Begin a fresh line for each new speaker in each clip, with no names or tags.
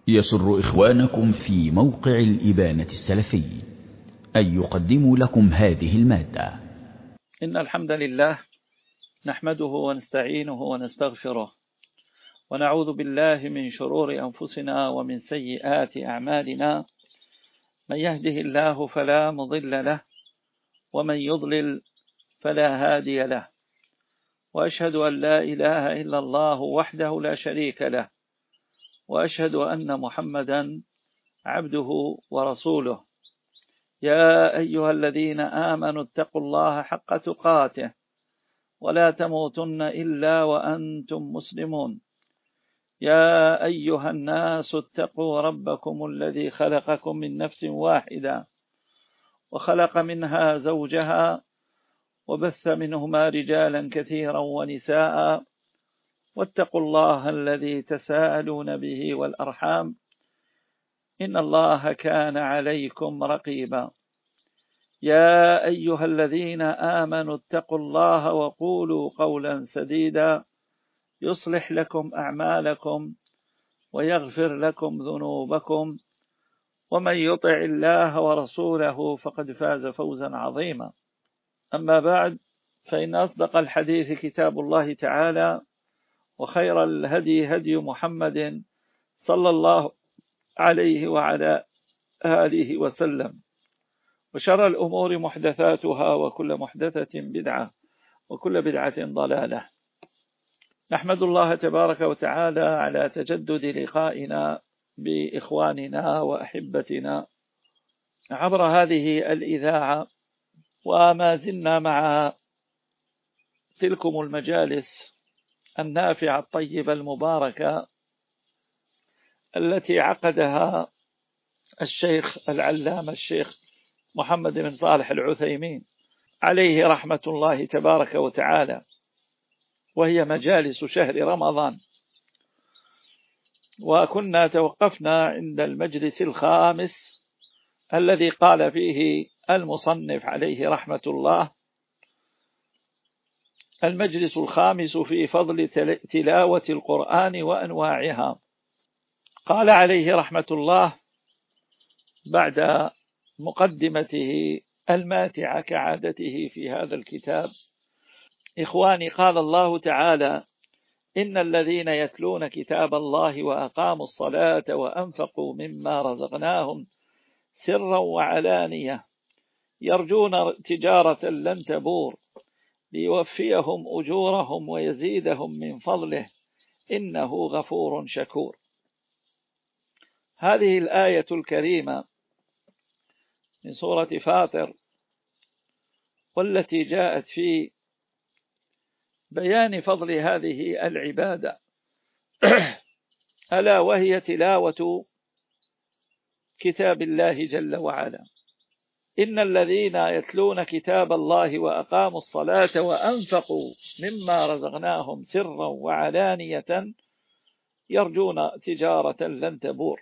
يسر إخوانكم في موقع الإبانة السلفي أن يقدموا لكم هذه المادة.
إن الحمد لله نحمده ونستعينه ونستغفره ونعوذ بالله من شرور أنفسنا ومن سيئات أعمالنا. من يهده الله فلا مضل له ومن يضلل فلا هادي له، وأشهد أن لا إله إلا الله وحده لا شريك له، وأشهد أن محمدا عبده ورسوله. يا أيها الذين آمنوا اتقوا الله حق تقاته ولا تموتن إلا وأنتم مسلمون. يا أيها الناس اتقوا ربكم الذي خلقكم من نفس واحدة وخلق منها زوجها وبث منهما رجالا كثيرا ونساء، واتقوا الله الذي تساءلون به والأرحام إن الله كان عليكم رقيبا. يا أيها الذين آمنوا اتقوا الله وقولوا قولا سديدا يصلح لكم أعمالكم ويغفر لكم ذنوبكم، ومن يطع الله ورسوله فقد فاز فوزا عظيما. أما بعد، فإن أصدق الحديث كتاب الله تعالى، وخير الهدي هدي محمد صلى الله عليه وعلى آله وسلم، وشر الأمور محدثاتها وكل محدثة بدعة وكل بدعة ضلالة. نحمد الله تبارك وتعالى على تجدد لقائنا بإخواننا وأحبتنا عبر هذه الإذاعة، وما زلنا مع تلكم المجالس النافعة الطيبة المباركة التي عقدها الشيخ العلامة الشيخ محمد بن صالح العثيمين عليه رحمة الله تبارك وتعالى، وهي مجالس شهر رمضان. وكنا توقفنا عند المجلس الخامس الذي قال فيه المصنف عليه رحمة الله: المجلس الخامس في فضل تلاوة القرآن وأنواعها. قال عليه رحمة الله بعد مقدمته الماتعة كعادته في هذا الكتاب: إخواني، قال الله تعالى: إن الذين يتلون كتاب الله وأقاموا الصلاة وأنفقوا مما رزقناهم سرا وعلانية يرجون تجارة لن تبور ليوفيهم أجورهم ويزيدهم من فضله إنه غفور شكور. هذه الآية الكريمة من سورة فاطر، والتي جاءت في بيان فضل هذه العبادة ألا وهي تلاوة كتاب الله جل وعلا. إن الذين يتلون كتاب الله وأقاموا الصلاة وأنفقوا مما رزقناهم سرا وعلانية يرجون تجارة لن تبور.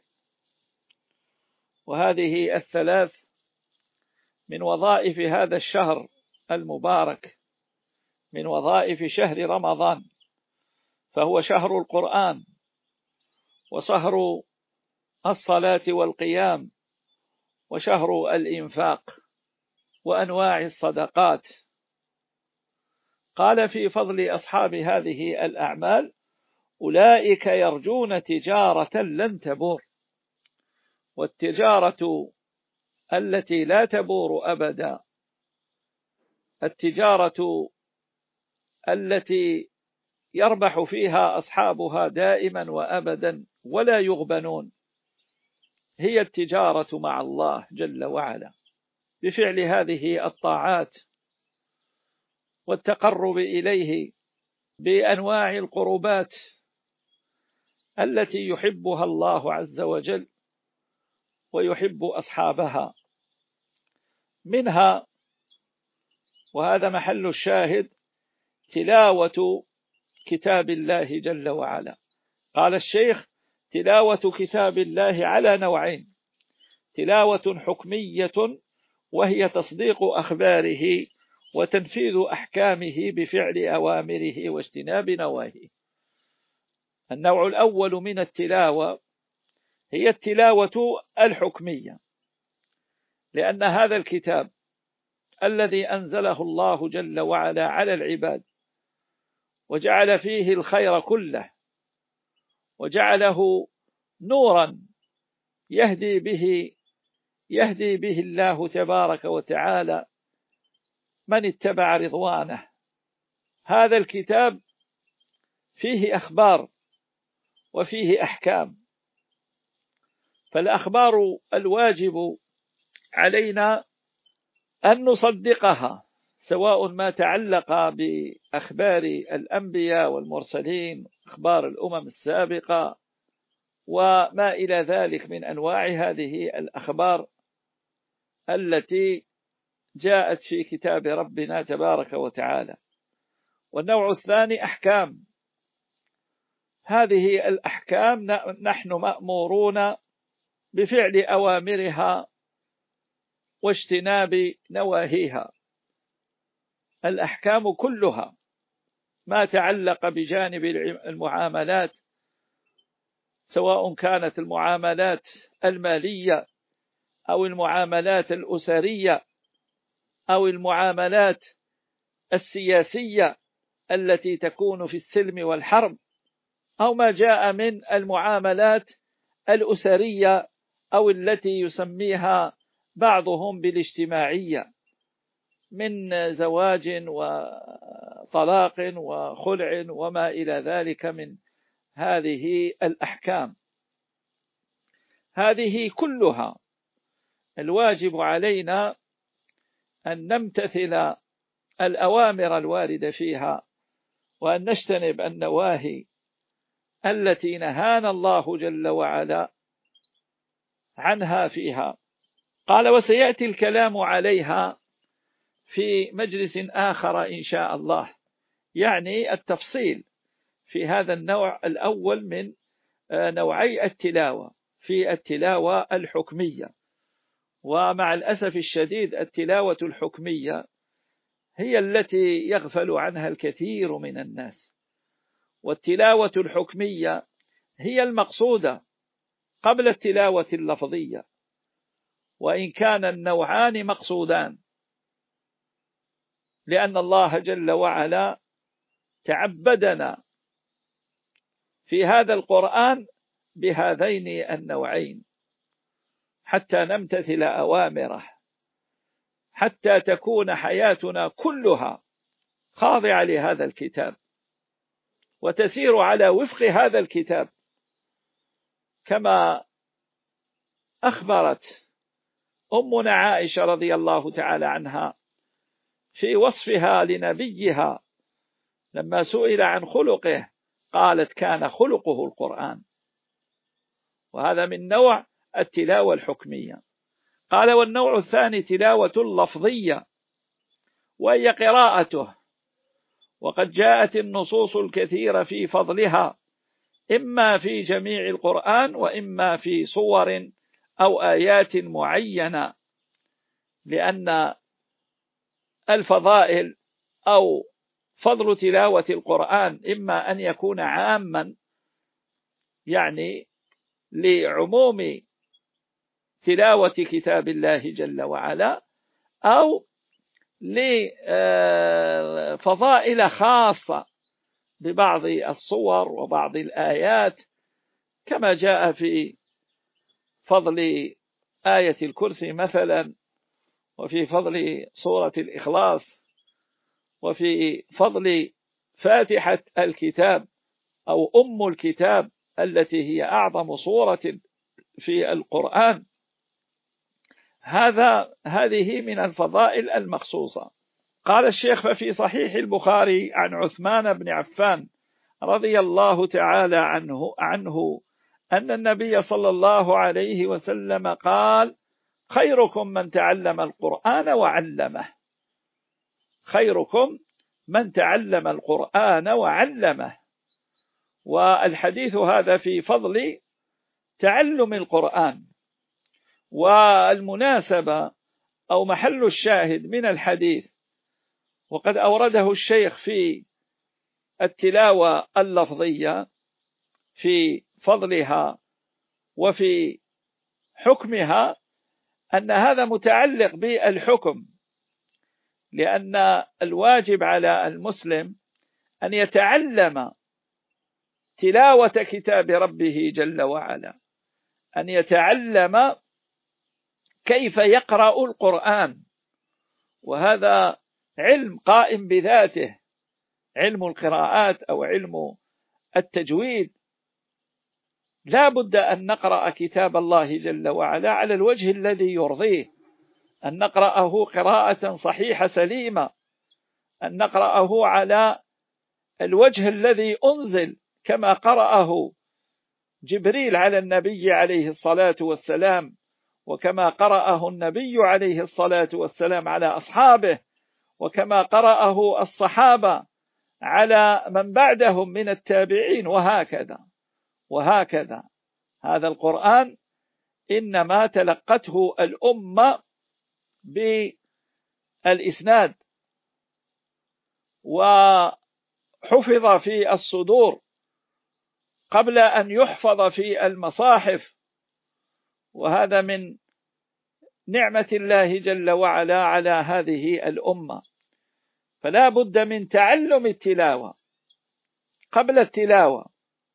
وهذه الثلاث من وظائف هذا الشهر المبارك، من وظائف شهر رمضان، فهو شهر القرآن وشهر الصلاة والقيام وشهر الإنفاق وأنواع الصدقات. قال في فضل أصحاب هذه الأعمال: أولئك يرجون تجارة لن تبور. والتجارة التي لا تبور أبدا، التجارة التي يربح فيها أصحابها دائما وأبدا ولا يغبنون، هي التجارة مع الله جل وعلا بفعل هذه الطاعات والتقرب إليه بأنواع القربات التي يحبها الله عز وجل ويحب أصحابها. منها، وهذا محل الشاهد، تلاوة كتاب الله جل وعلا. قال الشيخ: تلاوة كتاب الله على نوعين: تلاوة حكمية وهي تصديق أخباره وتنفيذ أحكامه بفعل أوامره واجتناب نواهيه. النوع الأول من التلاوة هي التلاوة الحكمية، لأن هذا الكتاب الذي أنزله الله جل وعلا على العباد وجعل فيه الخير كله وجعله نورا يهدي به الله تبارك وتعالى من اتبع رضوانه. هذا الكتاب فيه أخبار وفيه أحكام، فالأخبار الواجب علينا أن نصدقها، سواء ما تعلق بأخبار الأنبياء والمرسلين، أخبار الأمم السابقة وما إلى ذلك من أنواع هذه الأخبار التي جاءت في كتاب ربنا تبارك وتعالى. والنوع الثاني أحكام. هذه الأحكام نحن مأمورون بفعل أوامرها واجتناب نواهيها. الأحكام كلها ما تعلق بجانب المعاملات، سواء كانت المعاملات المالية أو المعاملات الأسرية أو المعاملات السياسية التي تكون في السلم والحرب، أو ما جاء من المعاملات الأسرية أو التي يسميها بعضهم بالاجتماعية من زواج وطلاق وخلع وما إلى ذلك من هذه الأحكام. هذه كلها الواجب علينا أن نمتثل الأوامر الواردة فيها وأن نجتنب النواهي التي نهانا الله جل وعلا عنها فيها. قال: وسيأتي الكلام عليها في مجلس آخر إن شاء الله، يعني التفصيل في هذا النوع الأول من نوعي التلاوة، في التلاوة الحكمية. ومع الأسف الشديد التلاوة الحكمية هي التي يغفل عنها الكثير من الناس، والتلاوة الحكمية هي المقصودة قبل التلاوة اللفظية، وإن كان النوعان مقصودان، لأن الله جل وعلا تعبدنا في هذا القرآن بهذين النوعين حتى نمتثل أوامره، حتى تكون حياتنا كلها خاضعة لهذا الكتاب وتسير على وفق هذا الكتاب، كما أخبرت أمنا عائشة رضي الله تعالى عنها في وصفها لنبيها لما سئل عن خلقه، قالت: كان خلقه القرآن. وهذا من نوع التلاوة الحكمية. قال: والنوع الثاني تلاوة اللفظية، وهي قراءته، وقد جاءت النصوص الكثيرة في فضلها، إما في جميع القرآن وإما في صور أو آيات معينة، لأن الفضائل أو فضل تلاوة القرآن إما أن يكون عاما، يعني لعموم تلاوة كتاب الله جل وعلا، أو لفضائل خاصة ببعض الصور وبعض الآيات، كما جاء في فضل آية الكرسي مثلا، وفي فضل سورة الإخلاص، وفي فضل فاتحة الكتاب أو أم الكتاب التي هي أعظم سورة في القرآن. هذه من الفضائل المخصوصة. قال الشيخ: ففي صحيح البخاري عن عثمان بن عفان رضي الله تعالى عنه أن النبي صلى الله عليه وسلم قال: خيركم من تعلم القرآن وعلمه. خيركم من تعلم القرآن وعلمه. والحديث هذا في فضل تعلم القرآن. والمناسبة أو محل الشاهد من الحديث، وقد أورده الشيخ في التلاوة اللفظية في فضلها وفي حكمها أن هذا متعلق بالحكم، لأن الواجب على المسلم أن يتعلم تلاوة كتاب ربه جل وعلا، أن يتعلم كيف يقرأ القرآن، وهذا علم قائم بذاته، علم القراءات أو علم التجويد. لا بد أن نقرأ كتاب الله جل وعلا على الوجه الذي يرضيه، أن نقرأه قراءة صحيحة سليمة، أن نقرأه على الوجه الذي أنزل كما قرأه جبريل على النبي عليه الصلاة والسلام، وكما قرأه النبي عليه الصلاة والسلام على أصحابه، وكما قرأه الصحابة على من بعدهم من التابعين، وهكذا. هذا القرآن إنما تلقته الأمة بالإسناد، وحفظ في الصدور قبل أن يحفظ في المصاحف، وهذا من نعمة الله جل وعلا على هذه الأمة. فلا بد من تعلم التلاوة قبل التلاوة.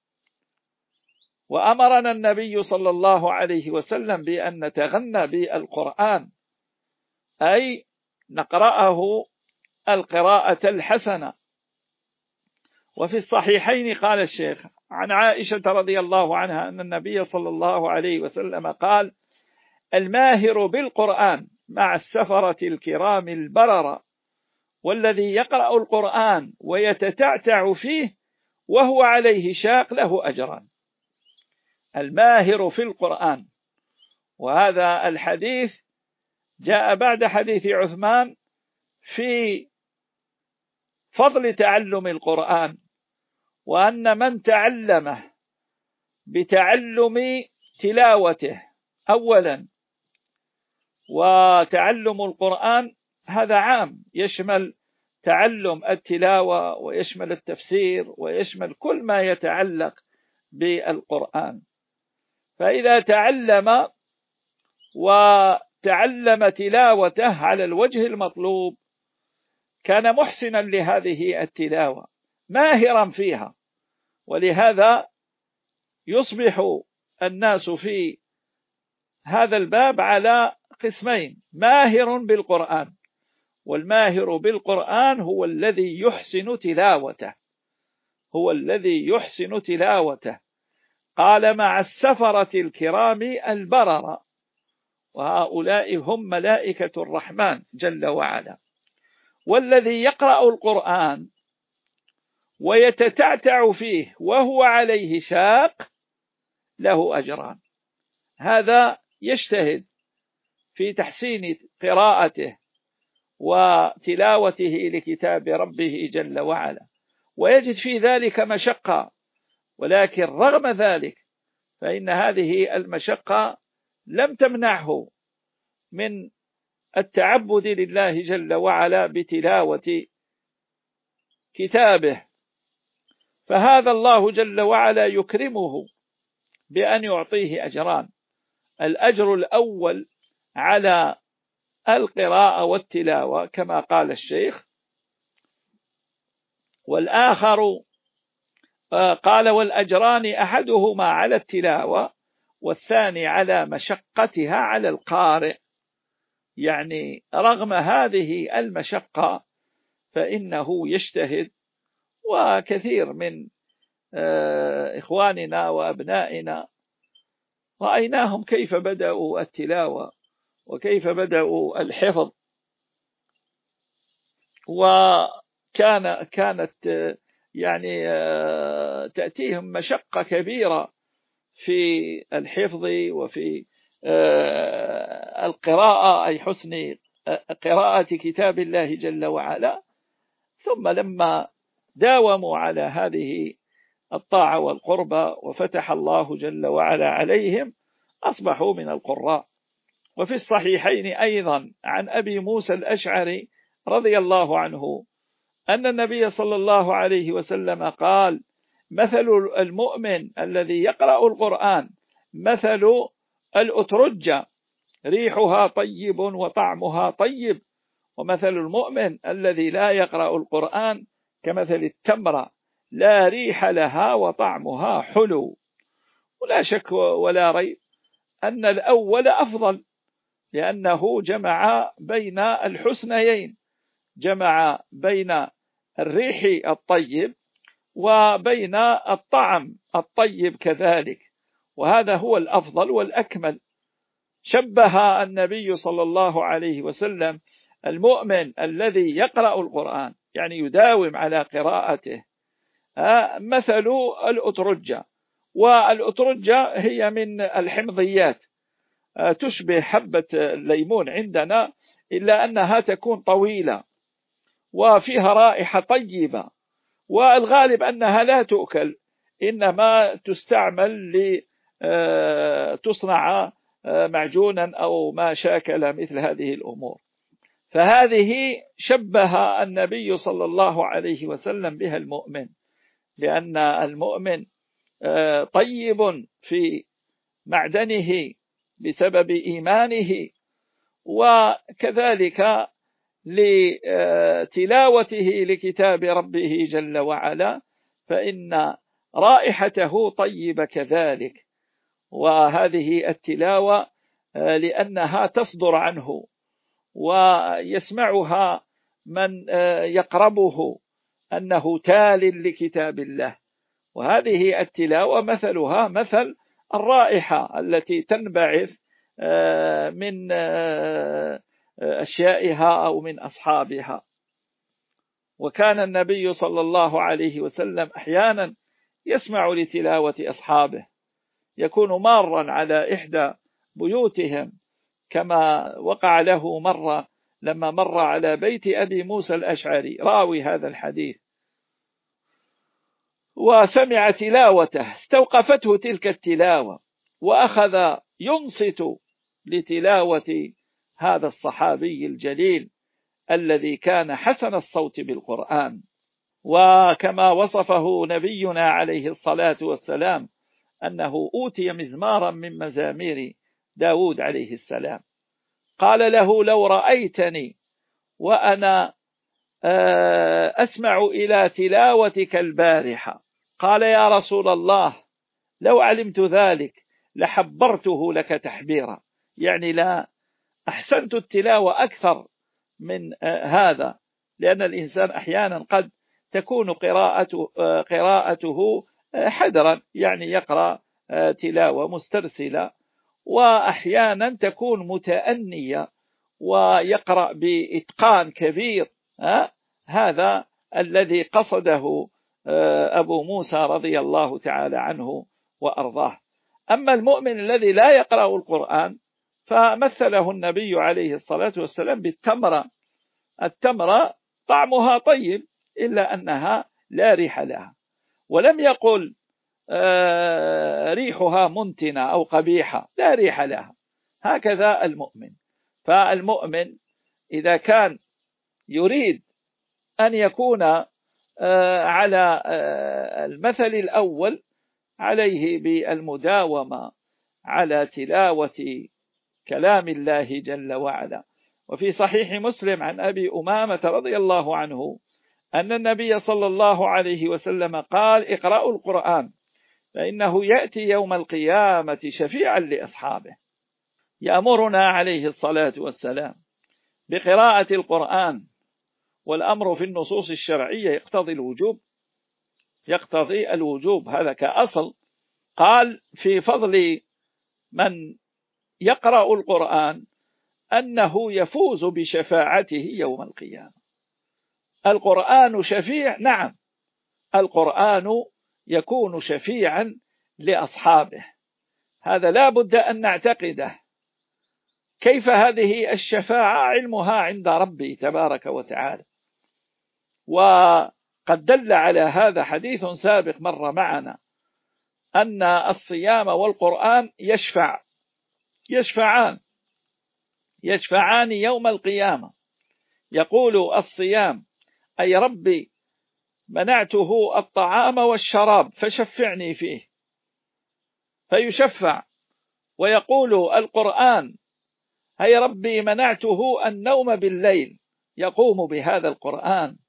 وأمرنا النبي صلى الله عليه وسلم بأن نتغنى بالقرآن، أي نقرأه القراءة الحسنة. وفي الصحيحين قال الشيخ عن عائشة رضي الله عنها أن النبي صلى الله عليه وسلم قال: الماهر بالقرآن مع السفرة الكرام البررة، والذي يقرأ القرآن ويتتعتع فيه وهو عليه شاق له أجران. الماهر في القرآن، وهذا الحديث جاء بعد حديث عثمان في فضل تعلم القرآن، وأن من تعلمه بتعلم تلاوته أولا، وتعلم القرآن هذا عام، يشمل تعلم التلاوة ويشمل التفسير ويشمل كل ما يتعلق بالقرآن. فإذا تعلم تلاوته على الوجه المطلوب كان محسنا لهذه التلاوة ماهرا فيها. ولهذا يصبح الناس في هذا الباب على قسمين: ماهر بالقرآن، والماهر بالقرآن هو الذي يحسن تلاوته، قال: مع السفرة الكرام البررة، وهؤلاء هم ملائكة الرحمن جل وعلا. والذي يقرأ القرآن ويتتعتع فيه وهو عليه شاق له أجران. هذا يجتهد في تحسين قراءته وتلاوته لكتاب ربه جل وعلا، ويجد في ذلك مشقة، ولكن رغم ذلك فإن هذه المشقة لم تمنعه من التعبد لله جل وعلا بتلاوة كتابه. فهذا الله جل وعلا يكرمه بأن يعطيه أجران: الأجر الأول على القراءة والتلاوة كما قال الشيخ، والآخر قال: والأجران أحدهما على التلاوة والثاني على مشقتها على القارئ. يعني رغم هذه المشقة فإنه يجتهد. وكثير من إخواننا وأبنائنا رأيناهم كيف بدأوا التلاوة وكيف بدأوا الحفظ، وكانت يعني تأتيهم مشقة كبيرة في الحفظ وفي القراءة، أي حسن قراءة كتاب الله جل وعلا. ثم لما داوموا على هذه الطاعة والقربة وفتح الله جل وعلا عليهم أصبحوا من القراء. وفي الصحيحين أيضا عن أبي موسى الأشعري رضي الله عنه أن النبي صلى الله عليه وسلم قال: مثل المؤمن الذي يقرأ القرآن مثل الأترجة ريحها طيب وطعمها طيب، ومثل المؤمن الذي لا يقرأ القرآن كمثل التمرة لا ريح لها وطعمها حلو. ولا شك ولا ريب أن الأول أفضل، لأنه جمع بين الحسنيين، جمع بين الريح الطيب وبين الطعم الطيب كذلك، وهذا هو الأفضل والأكمل. شبه النبي صلى الله عليه وسلم المؤمن الذي يقرأ القرآن يعني يداوم على قراءته مثل الأترجة، والأترجة هي من الحمضيات تشبه حبة الليمون عندنا، إلا أنها تكون طويلة وفيها رائحة طيبة، والغالب أنها لا تؤكل، إنما تستعمل لتصنع معجونا أو ما شاكل مثل هذه الأمور. فهذه شبه النبي صلى الله عليه وسلم بها المؤمن، لأن المؤمن طيب في معدنه بسبب إيمانه، وكذلك لتلاوته لكتاب ربه جل وعلا فإن رائحته طيبة كذلك. وهذه التلاوة لأنها تصدر عنه ويسمعها من يقربه أنه تال لكتاب الله، وهذه التلاوة مثلها مثل الرائحة التي تنبعث من أشيائها أو من أصحابها. وكان النبي صلى الله عليه وسلم أحيانا يسمع لتلاوة أصحابه، يكون مارا على إحدى بيوتهم كما وقع له مرة لما مر على بيت أبي موسى الأشعري راوي هذا الحديث، وسمع تلاوته، استوقفته تلك التلاوة وأخذ ينصت لتلاوة هذا الصحابي الجليل الذي كان حسن الصوت بالقرآن. وكما وصفه نبينا عليه الصلاة والسلام أنه أوتي مزمارا من مزامير داود عليه السلام، قال له لو رأيتني وأنا أسمع إلى تلاوتك البارحة، قال يا رسول الله لو علمت ذلك لحبرته لك تحبيرا، يعني لا أحسنت التلاوة أكثر من هذا، لأن الإنسان أحيانا قد تكون قراءته حدرا، يعني يقرأ تلاوة مسترسلة، وأحيانا تكون متأنية ويقرأ بإتقان كبير، هذا الذي قصده أبو موسى رضي الله تعالى عنه وأرضاه. أما المؤمن الذي لا يقرأ القرآن فمثله النبي عليه الصلاة والسلام بالتمرة، التمرة طعمها طيب إلا أنها لا ريح لها، ولم يقل ريحها منتنة أو قبيحة، لا ريح لها، هكذا المؤمن. فالمؤمن إذا كان يريد أن يكون على المثل الأول عليه بالمداومة على تلاوة كلام الله جل وعلا. وفي صحيح مسلم عن أبي أمامة رضي الله عنه أن النبي صلى الله عليه وسلم قال اقرأوا القرآن فإنه يأتي يوم القيامة شفيعا لأصحابه. يأمرنا عليه الصلاة والسلام بقراءة القرآن، والأمر في النصوص الشرعية يقتضي الوجوب، هذا كأصل. قال في فضل من يقرأ القرآن أنه يفوز بشفاعته يوم القيامة. القرآن شفيع، نعم، القرآن يكون شفيعا لأصحابه، هذا لا بد أن نعتقده. كيف هذه الشفاعة؟ علمها عند ربي تبارك وتعالى، وقد دل على هذا حديث سابق مر معنا أن الصيام والقرآن يشفعان يوم القيامة. يقول الصيام أي ربي منعته الطعام والشراب فشفعني فيه، فيشفع ويقول القرآن: هي ربي منعته النوم بالليل، يقوم بهذا القرآن،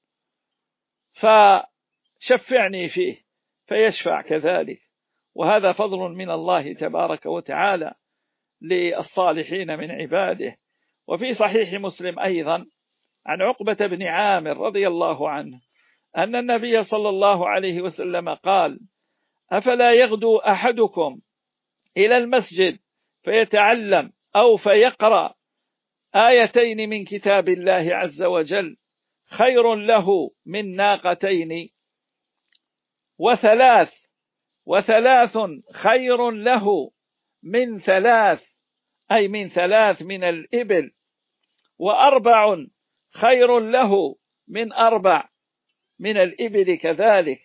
فشفعني فيه فيشفع كذلك. وهذا فضل من الله تبارك وتعالى للصالحين من عباده. وفي صحيح مسلم أيضا عن عقبة بن عامر رضي الله عنه أن النبي صلى الله عليه وسلم قال: أفلا يغدو أحدكم إلى المسجد فيتعلم أو فيقرأ آيتين من كتاب الله عز وجل خير له من ناقتين، وثلاث خير له من ثلاث، أي من ثلاث من الإبل، وأربع خير له من أربع من الإبل كذلك.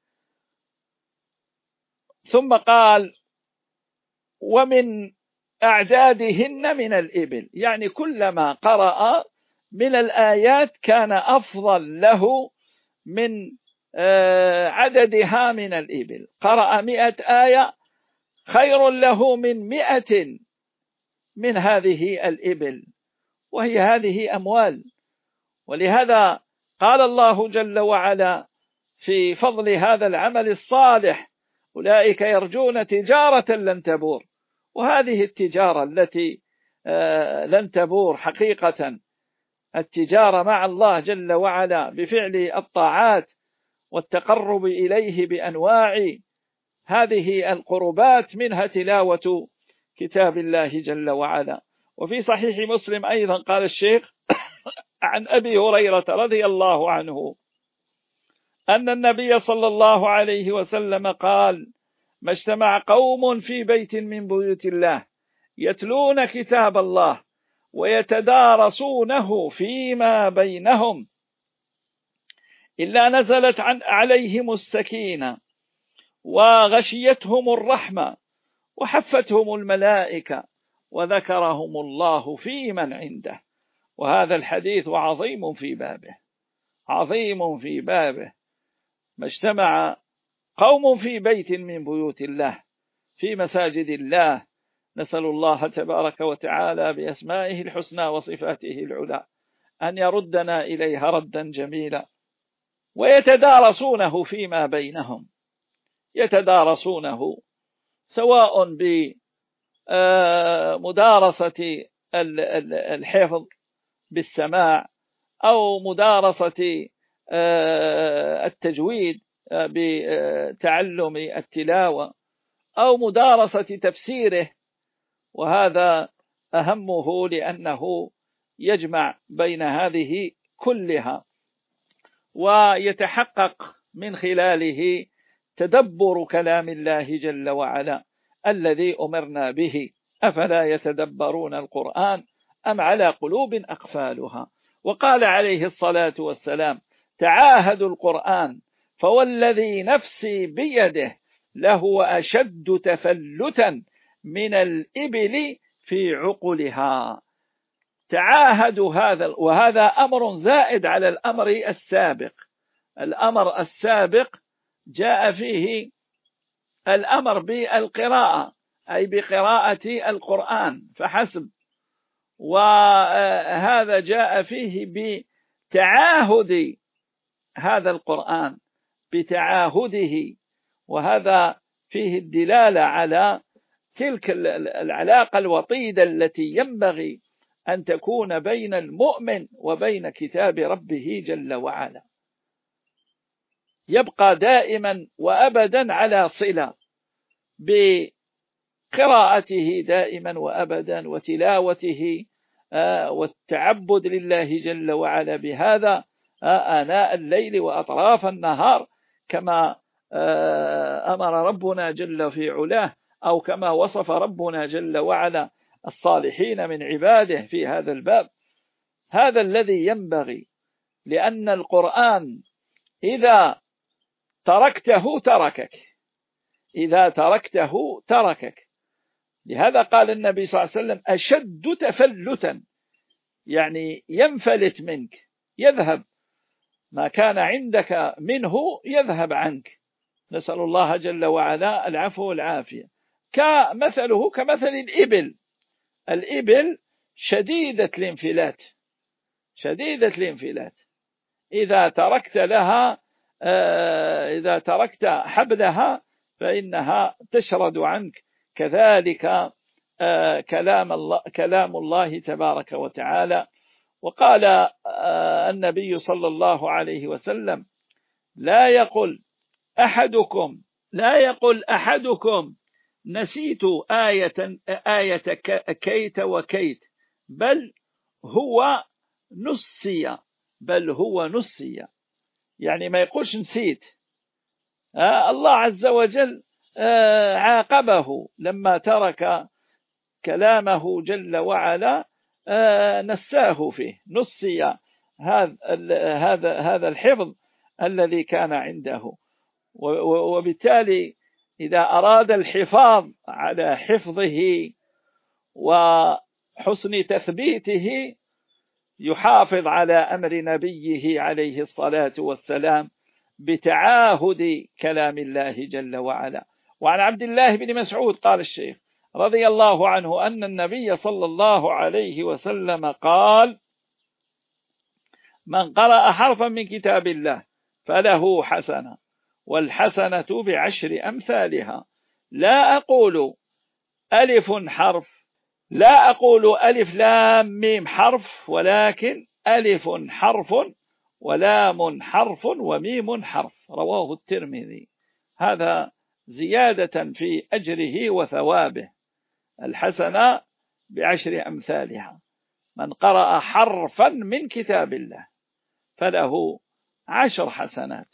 ثم قال: ومن أعدادهن من الإبل، يعني كلما قرأ من الآيات كان أفضل له من عددها من الإبل. قرأ 100 آية خير له من 100 من هذه الإبل، وهي هذه أموال. ولهذا قال الله جل وعلا في فضل هذا العمل الصالح: أولئك يرجون تجارة لن تبور. وهذه التجارة التي لن تبور حقيقة، التجارة مع الله جل وعلا بفعل الطاعات والتقرب إليه بأنواع هذه القربات، منها تلاوة كتاب الله جل وعلا. وفي صحيح مسلم أيضا قال الشيخ عن أبي هريرة رضي الله عنه أن النبي صلى الله عليه وسلم قال: ما اجتمع قوم في بيت من بيوت الله يتلون كتاب الله ويتدارسونه فيما بينهم إلا نزلت عليهم السكينة وغشيتهم الرحمة وحفتهم الملائكة وذكرهم الله في من عنده. وهذا الحديث عظيم في بابه، عظيم في بابه. ما اجتمع قوم في بيت من بيوت الله في مساجد الله، نسأل الله تبارك وتعالى بأسمائه الحسنى وصفاته العلى أن يردنا إليها ردا جميلا. ويتدارسونه فيما بينهم، يتدارسونه سواء بمدارسة الحفظ بالسماع، أو مدارسة التجويد بتعلم التلاوة، أو مدارسة تفسيره. وهذا أهمه لأنه يجمع بين هذه كلها، ويتحقق من خلاله تدبر كلام الله جل وعلا الذي أمرنا به: أفلا يتدبرون القرآن أم على قلوب أقفالها. وقال عليه الصلاة والسلام: تعاهدوا القرآن فوالذي نفسي بيده لهو أشد تفلتا من الإبل في عقلها. تعاهدوا هذا، وهذا أمر زائد على الأمر السابق. الأمر السابق جاء فيه الأمر بالقراءة، أي بقراءة القرآن فحسب، وهذا جاء فيه بتعاهد هذا القرآن، بتعاهده. وهذا فيه الدلالة على تلك العلاقة الوطيدة التي ينبغي أن تكون بين المؤمن وبين كتاب ربه جل وعلا، يبقى دائما وأبدا على صلة بقراءته دائما وأبدا، وتلاوته والتعبد لله جل وعلا بهذا آناء الليل وأطراف النهار، كما أمر ربنا جل في علاه، أو كما وصف ربنا جل وعلا الصالحين من عباده في هذا الباب. هذا الذي ينبغي، لأن القرآن إذا تركته تركك، إذا تركته تركك. لهذا قال النبي صلى الله عليه وسلم: أشد تفلتا، يعني ينفلت منك، يذهب ما كان عندك منه، يذهب عنك. نسأل الله جل وعلا العفو والعافية. كمثله كمثل الإبل. الإبل شديدة الانفلات، إذا تركت حبلها فإنها تشرد عنك. كذلك كلام الله تبارك وتعالى. وقال النبي صلى الله عليه وسلم: لا يقل أحدكم نسيت آية كيت وكيت، بل هو نسي. يعني ما يقولش نسيت. الله عز وجل عاقبه لما ترك كلامه جل وعلا، نساه فيه، نسي هذا الحفظ الذي كان عنده. وبالتالي إذا أراد الحفاظ على حفظه وحسن تثبيته يحافظ على أمر نبيه عليه الصلاة والسلام بتعاهد كلام الله جل وعلا. وعن عبد الله بن مسعود قال الشيخ رضي الله عنه أن النبي صلى الله عليه وسلم قال: من قرأ حرفا من كتاب الله فله حسنة، والحسنة ب10 أمثالها. لا أقول ألف لام ميم حرف، ولكن ألف حرف ولام حرف وميم حرف. رواه الترمذي. هذا زيادة في أجره وثوابه. الحسنة ب10 أمثالها. من قرأ حرفا من كتاب الله فله 10 حسنات.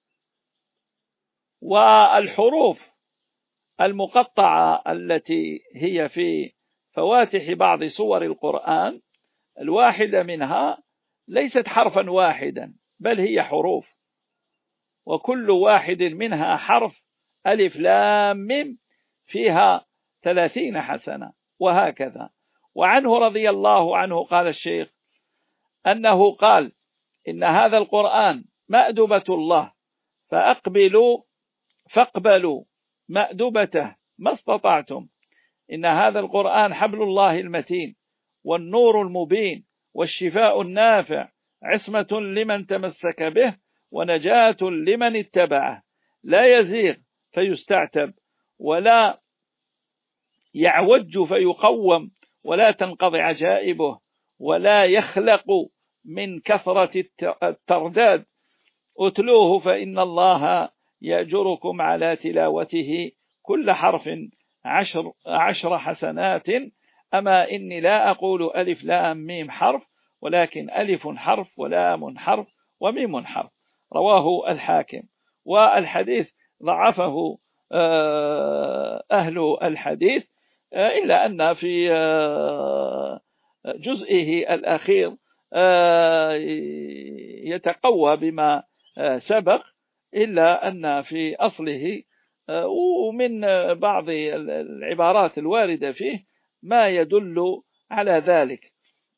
والحروف المقطعة التي هي في فواتح بعض سور القرآن، الواحدة منها ليست حرفا واحدا، بل هي حروف، وكل واحد منها حرف. ألف لام ميم فيها 30 حسنة، وهكذا. وعنه رضي الله عنه قال الشيخ أنه قال: إن هذا القرآن مأدبة الله، فاقبلوا مأدبته ما استطعتم. إن هذا القرآن حبل الله المتين، والنور المبين، والشفاء النافع، عصمة لمن تمسك به، ونجاة لمن اتبعه. لا يزيغ فيستعتب، ولا يعوج فيقوم، ولا تنقضي عجائبه، ولا يخلق من كثرة الترداد. اتلوه فإن الله يأجركم على تلاوته كل حرف 10 حسنات. أما إني لا أقول ألف لام ميم حرف، ولكن ألف حرف ولام حرف وميم حرف. رواه الحاكم. والحديث ضعفه أهل الحديث، إلا أن في جزئه الأخير يتقوى بما سبق، إلا أن في أصله ومن بعض العبارات الواردة فيه ما يدل على ذلك،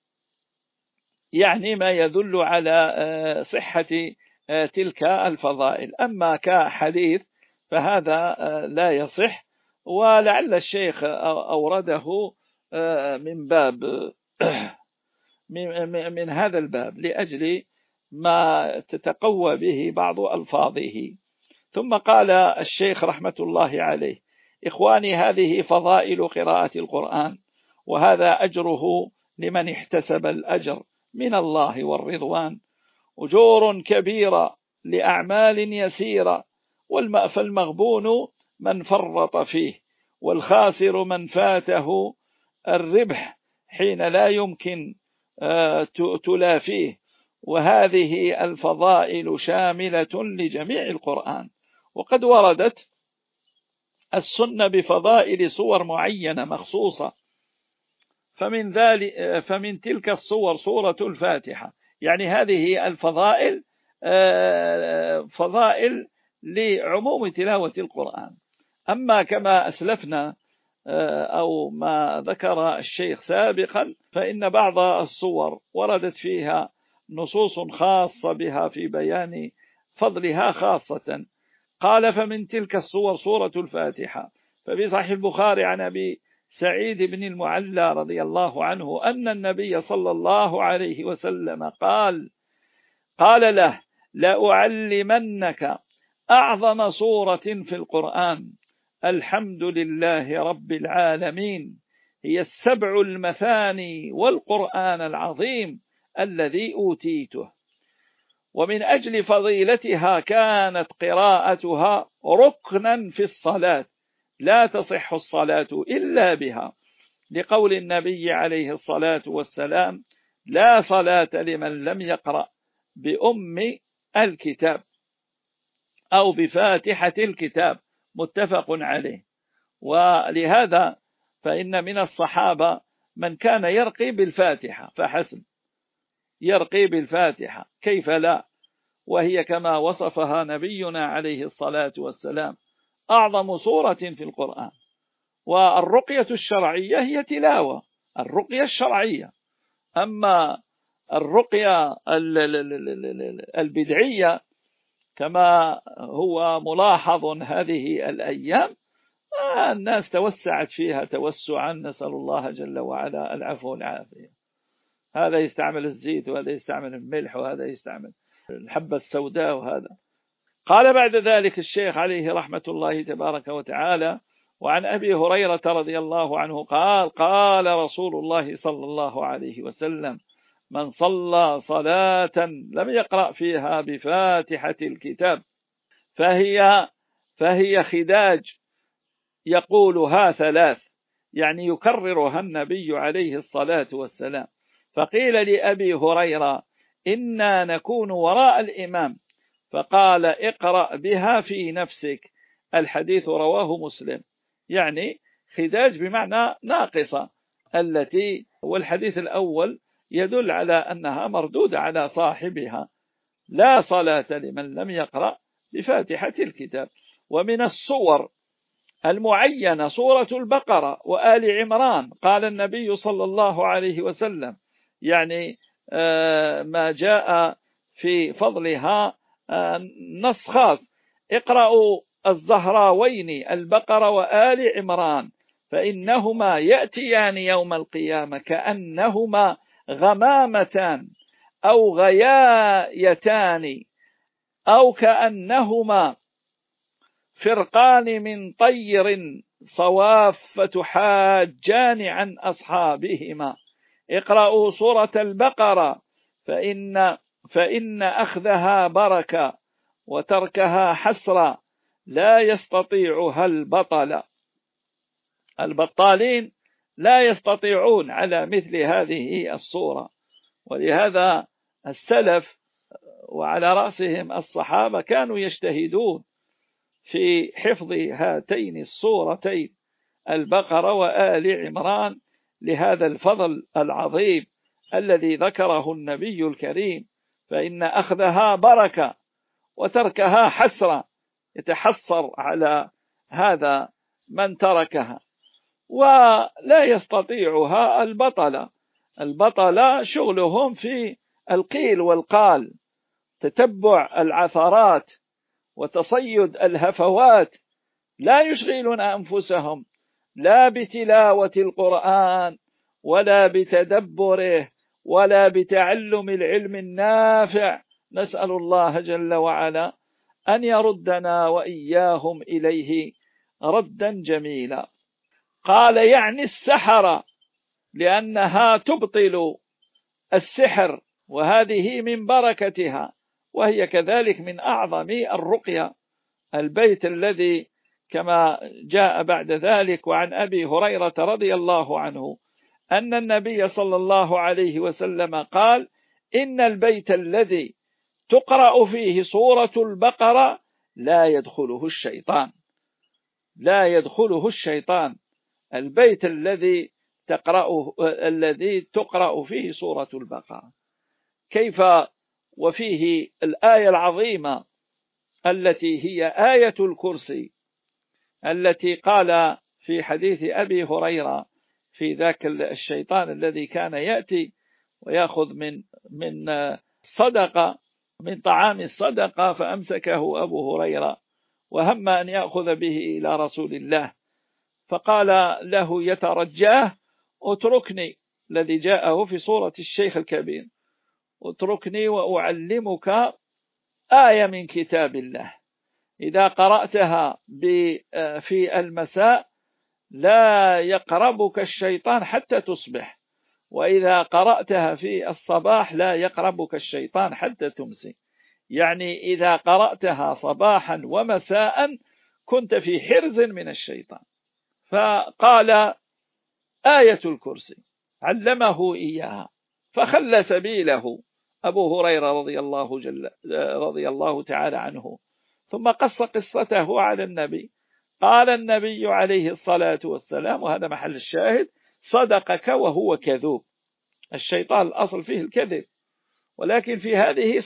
يعني ما يدل على صحة تلك الفضائل. أما كحديث فهذا لا يصح، ولعل الشيخ أورده من هذا الباب لأجل ما تتقوى به بعض ألفاظه. ثم قال الشيخ رحمة الله عليه: إخواني، هذه فضائل قراءة القرآن، وهذا أجره لمن احتسب الأجر من الله والرضوان. أجور كبيرة لأعمال يسيرة، فالمغبون من فرط فيه، والخاسر من فاته الربح حين لا يمكن تلافيه. وهذه الفضائل شاملة لجميع القرآن، وقد وردت السنة بفضائل صور معينة مخصوصة. فمن تلك الصور سورة الفاتحة. يعني هذه الفضائل فضائل لعموم تلاوة القرآن. أما كما أسلفنا أو ما ذكر الشيخ سابقا، فإن بعض الصور وردت فيها نصوص خاصة بها في بيان فضلها خاصة. قال: فمن تلك الصور سورة الفاتحة، ففي صحيح البخاري عن أبي سعيد بن المعلى رضي الله عنه أن النبي صلى الله عليه وسلم قال له: لأعلمنك أعظم سورة في القرآن، الحمد لله رب العالمين، هي السبع المثاني والقرآن العظيم الذي أوتيته. ومن أجل فضيلتها كانت قراءتها ركنا في الصلاة، لا تصح الصلاة إلا بها، لقول النبي عليه الصلاة والسلام: لا صلاة لمن لم يقرأ بأم الكتاب أو بفاتحة الكتاب، متفق عليه. ولهذا فإن من الصحابة من كان يرقي بالفاتحة فحسب، يرقي بالفاتحة كيف لا، وهي كما وصفها نبينا عليه الصلاة والسلام أعظم سورة في القرآن. والرقية الشرعية هي تلاوة، الرقية الشرعية. أما الرقية البدعية كما هو ملاحظ هذه الأيام، الناس توسعت فيها توسعا، نسأل الله جل وعلا العفو والعافية. هذا يستعمل الزيت، وهذا يستعمل الملح، وهذا يستعمل الحبة السوداء، وهذا. قال بعد ذلك الشيخ عليه رحمة الله تبارك وتعالى: وعن أبي هريرة رضي الله عنه قال رسول الله صلى الله عليه وسلم: من صلى صلاة لم يقرأ فيها بفاتحة الكتاب فهي خداج يقولها 3، يعني يكررها النبي عليه الصلاة والسلام. فقيل لأبي هريرة: إنا نكون وراء الإمام، فقال: اقرأ بها في نفسك. الحديث رواه مسلم. يعني خداج بمعنى ناقصة، والحديث الأول يدل على أنها مردودة على صاحبها، لا صلاة لمن لم يقرأ بفاتحة الكتاب. ومن الصور المعينة سورة البقرة وآل عمران، قال النبي صلى الله عليه وسلم، يعني ما جاء في فضلها نص خاص: اقرأوا الزهراوين البقرة وآل عمران فإنهما يأتيان يوم القيامة كأنهما غمامتان أو غيايتان أو كأنهما فرقان من طير صواف تحاجان عن أصحابهما. اقرأوا سورة البقرة فإن أخذها بركة وتركها حسرة، لا يستطيعها البطالين لا يستطيعون على مثل هذه الصورة. ولهذا السلف وعلى رأسهم الصحابة كانوا يجتهدون في حفظ هاتين الصورتين البقرة وآل عمران لهذا الفضل العظيم الذي ذكره النبي الكريم: فإن أخذها بركة وتركها حسرة، يتحسر على هذا من تركها. ولا يستطيعها البطلة شغلهم في القيل والقال، تتبع العثرات وتصيد الهفوات، لا يشغلون أنفسهم لا بتلاوة القرآن ولا بتدبره ولا بتعلم العلم النافع. نسأل الله جل وعلا أن يردنا وإياهم إليه ردا جميلا. قال: يعني السحرة، لأنها تبطل السحر، وهذه من بركتها، وهي كذلك من أعظم الرقية. البيت الذي كما جاء بعد ذلك: وعن أبي هريرة رضي الله عنه أن النبي صلى الله عليه وسلم قال: إن البيت الذي تقرأ فيه سورة البقرة لا يدخله الشيطان. البيت الذي تقرأ فيه سورة البقرة. كيف وفيه الآية العظيمة التي هي آية الكرسي، التي قال في حديث أبي هريرة في ذاك الشيطان الذي كان يأتي ويأخذ من صدقة، من طعام الصدقة، فأمسكه أبو هريرة وهم أن يأخذ به إلى رسول الله، فقال له يترجاه: اتركني، الذي جاءه في صورة الشيخ الكبير، اتركني وأعلمك آية من كتاب الله إذا قرأتها في المساء لا يقربك الشيطان حتى تصبح، وإذا قرأتها في الصباح لا يقربك الشيطان حتى تمسي. يعني إذا قرأتها صباحا ومساء كنت في حرز من الشيطان. فقال: آية الكرسي، علمه إياها، فخلى سبيله أبو هريرة رضي الله تعالى عنه، ثم قص قصته على النبي. قال النبي عليه الصلاة والسلام، وهذا محل الشاهد: صدقك وهو كذوب. الشيطان الأصل فيه الكذب، ولكن في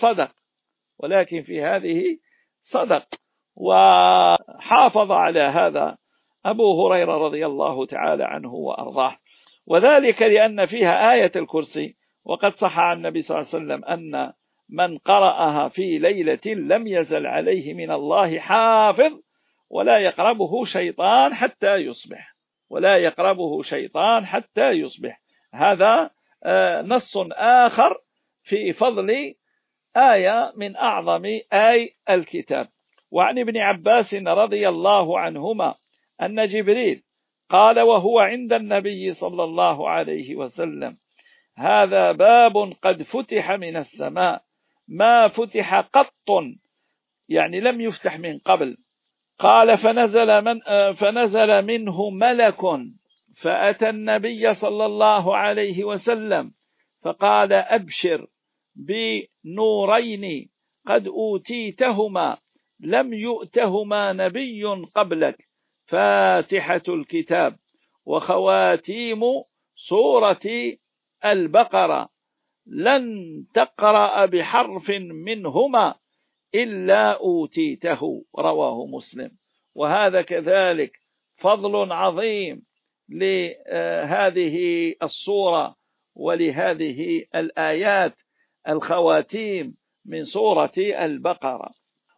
هذه صدق، وحافظ على هذا أبو هريرة رضي الله تعالى عنه وأرضاه، وذلك لأن فيها آية الكرسي. وقد صح عن النبي صلى الله عليه وسلم أن من قرأها في ليلة لم يزل عليه من الله حافظ ولا يقربه شيطان حتى يصبح. هذا نص آخر في فضل آية من أعظم آي الكتاب. وعن ابن عباس رضي الله عنهما أن جبريل قال وهو عند النبي صلى الله عليه وسلم: هذا باب قد فتح من السماء ما فتح قط، يعني لم يفتح من قبل. قال: فنزل منه ملك فأتى النبي صلى الله عليه وسلم فقال: أبشر بنورين قد أوتيتهما لم يؤتهما نبي قبلك، فاتحة الكتاب وخواتيم سورة البقرة، لن تقرأ بحرف منهما إلا أوتيته. رواه مسلم. وهذا كذلك فضل عظيم لهذه الصورة ولهذه الآيات الخواتيم من سورة البقرة.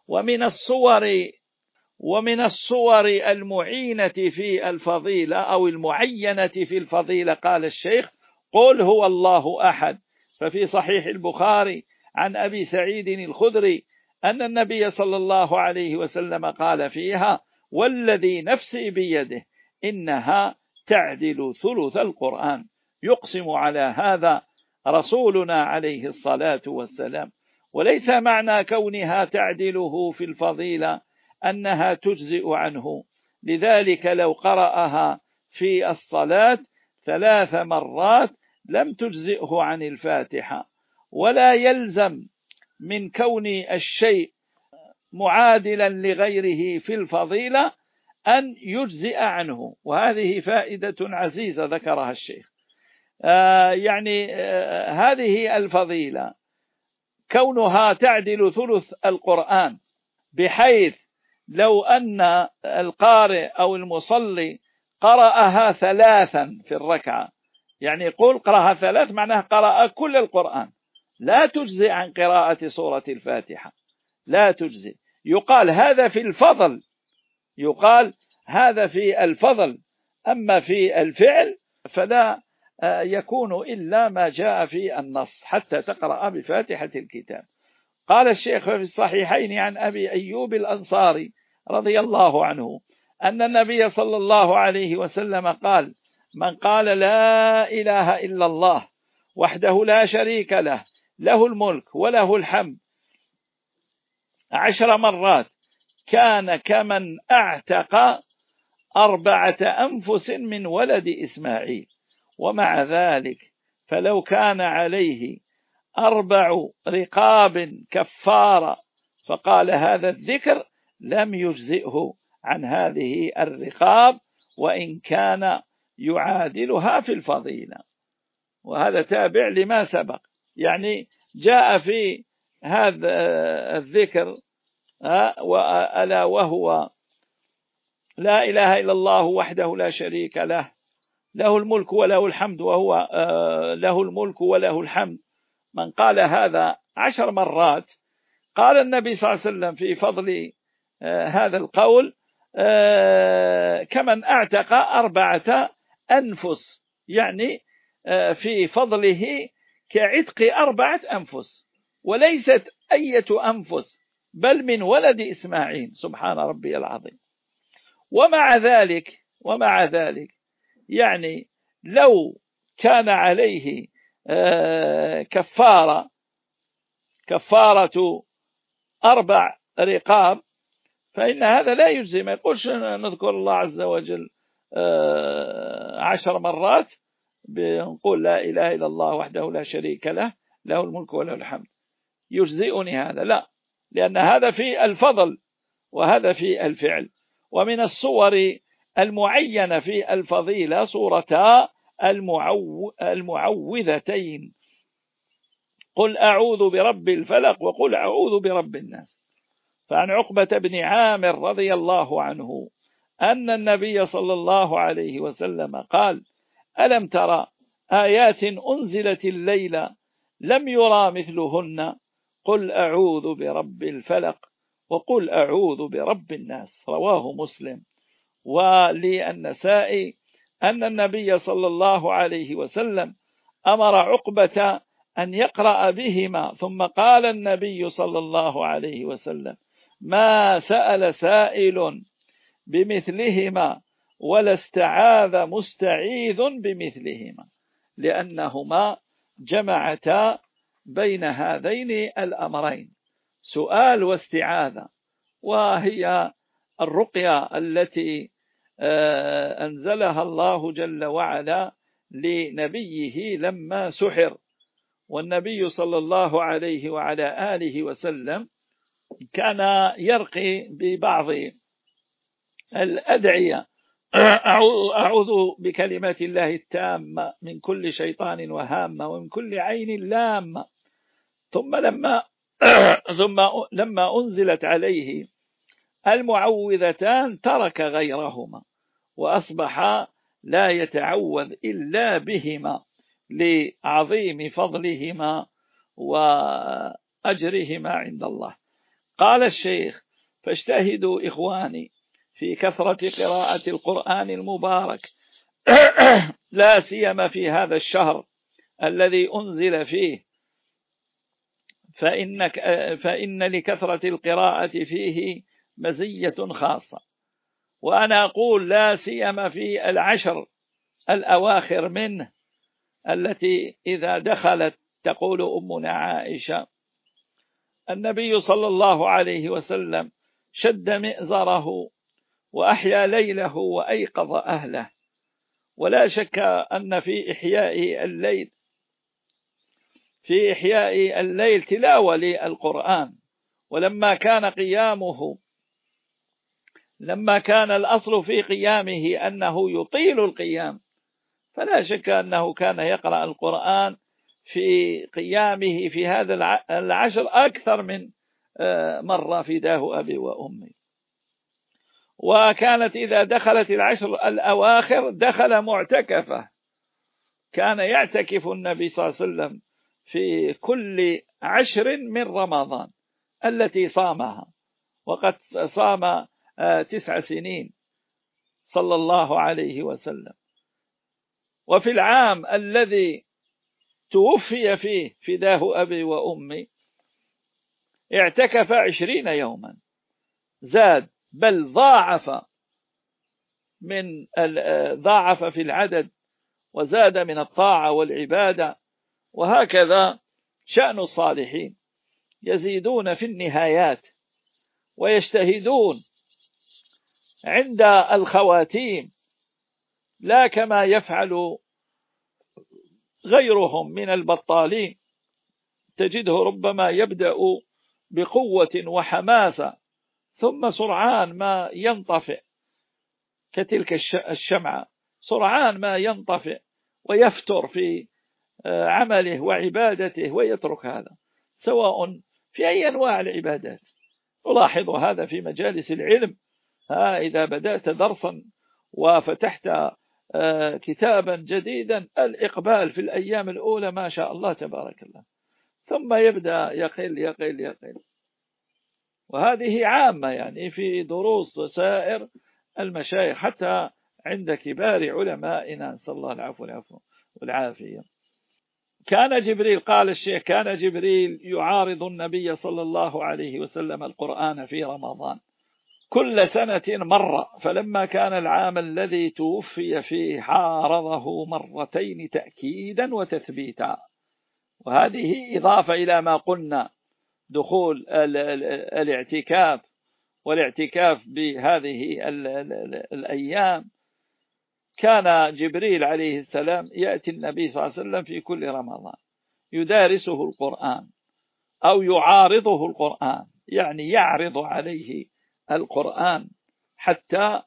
ومن الصور المعينة في الفضيلة أو المعينة في الفضيلة قال الشيخ: قل هو الله أحد. ففي صحيح البخاري عن أبي سعيد الخدري أن النبي صلى الله عليه وسلم قال فيها: والذي نفسي بيده إنها تعدل ثلث القرآن. يقسم على هذا رسولنا عليه الصلاة والسلام. وليس معنى كونها تعدله في الفضيلة أنها تجزئ عنه، لذلك لو قرأها في الصلاة 3 مرات لم تجزئه عن الفاتحة. ولا يلزم من كون الشيء معادلا لغيره في الفضيلة أن يجزئ عنه، وهذه فائدة عزيزة ذكرها الشيخ. هذه الفضيلة كونها تعدل ثلث القرآن، بحيث لو أن القارئ أو المصلي قرأها 3 في الركعة، يعني يقول قرأها 3 معناه قرأ كل القرآن، لا تجزئ عن قراءة سورة الفاتحة، لا تجزئ. يقال هذا في الفضل، أما في الفعل فلا يكون إلا ما جاء في النص حتى تقرأ بفاتحة الكتاب. قال الشيخ في الصحيحين عن أبي أيوب الأنصاري رضي الله عنه أن النبي صلى الله عليه وسلم قال: من قال لا إله إلا الله وحده لا شريك له، له الملك وله الحمد 10 مرات كان كمن أعتق 4 أنفس من ولد إسماعيل. ومع ذلك فلو كان عليه 4 رقاب كفارة فقال هذا الذكر لم يجزئه عن هذه الرقاب وإن كان يعادلها في الفضيلة. وهذا تابع لما سبق، يعني جاء في هذا الذكر ألا وهو لا إله إلا الله وحده لا شريك له، له الملك وله الحمد، وهو له الملك وله الحمد. من قال هذا 10 مرات قال النبي صلى الله عليه وسلم في فضل هذا القول: كمن أعتق 4 أنفس، يعني في فضله كعتق 4 أنفس، وليست أية أنفس بل من ولد إسماعيل، سبحان ربي العظيم. ومع ذلك يعني لو كان عليه كفارة 4 رقاب، فإن هذا لا يجزي. ما يقولش نذكر الله عز وجل 10 مرات بنقول لا إله إلا الله وحده لا شريك له، له الملك وله الحمد، يجزئني هذا؟ لا، لأن هذا في الفضل وهذا في الفعل. ومن الصور المعينة في الفضيلة صورتا المعوذتين، قل أعوذ برب الفلق وقل أعوذ برب الناس. فعن عقبة بن عامر رضي الله عنه أن النبي صلى الله عليه وسلم قال: ألم ترى آيات أنزلت الليلة لم يرى مثلهن، قل أعوذ برب الفلق وقل أعوذ برب الناس. رواه مسلم. وللنسائي أن النبي صلى الله عليه وسلم أمر عقبة أن يقرأ بهما، ثم قال النبي صلى الله عليه وسلم: ما سأل سائل بمثلهما ولا استعاذ مستعيذ بمثلهما، لأنهما جمعتا بين هذين الأمرين، سؤال واستعاذة، وهي الرقية التي أنزلها الله جل وعلا لنبيه لما سحر. والنبي صلى الله عليه وعلى آله وسلم كان يرقي ببعض الأدعية: أعوذ بكلمات الله التامة من كل شيطان وهامة ومن كل عين لامة. ثم لما أنزلت عليه المعوذتان ترك غيرهما وأصبح لا يتعوذ إلا بهما لعظيم فضلهما وأجرهما عند الله. قال الشيخ: فاجتهدوا إخواني في كثرة قراءة القرآن المبارك، لا سيما في هذا الشهر الذي أنزل فيه، فإن لكثرة القراءة فيه مزية خاصة. وأنا أقول لا سيما في العشر الأواخر منه، التي إذا دخلت تقول أمنا عائشة: النبي صلى الله عليه وسلم شد مئزره وأحيا ليله وأيقظ أهله. ولا شك أن في إحياء الليل تلاوة للقرآن. ولما كان الأصل في قيامه أنه يطيل القيام، فلا شك أنه كان يقرأ القرآن في قيامه في هذا العشر أكثر من مرة، فداه أبي وأمي. وكانت إذا دخلت العشر الأواخر دخل معتكفة، كان يعتكف النبي صلى الله عليه وسلم في كل 10 من رمضان التي صامها، وقد صام 9 سنين صلى الله عليه وسلم. وفي العام الذي توفي فيه فداه أبي وأمي اعتكف 20 يوما، زاد بل ضاعف في العدد، وزاد من الطاعة والعبادة. وهكذا شأن الصالحين، يزيدون في النهايات ويجتهدون عند الخواتيم، لا كما يفعل غيرهم من البطالين، تجده ربما يبدأ بقوة وحماسة ثم سرعان ما ينطفئ كتلك الشمعة، سرعان ما ينطفئ ويفتر في عمله وعبادته ويترك هذا، سواء في أي أنواع العبادات. نلاحظ هذا في مجالس العلم، إذا بدأت درسا وفتحت كتابا جديدا، الإقبال في الأيام الأولى ما شاء الله تبارك الله، ثم يبدأ يقل يقل يقل، وهذه عامة يعني في دروس سائر المشايخ حتى عند كبار علمائنا، نسأل الله العفو والعافية. كان جبريل، قال الشيخ، كان جبريل يعارض النبي صلى الله عليه وسلم القرآن في رمضان كل سنة مرة، فلما كان العام الذي توفي فيه عارضه مرتين تأكيدا وتثبيتا. وهذه إضافة إلى ما قلنا دخول الاعتكاف، والاعتكاف بهذه الأيام. كان جبريل عليه السلام يأتي النبي صلى الله عليه وسلم في كل رمضان يدارسه القرآن أو يعارضه القرآن، يعني يعرض عليه القرآن حتى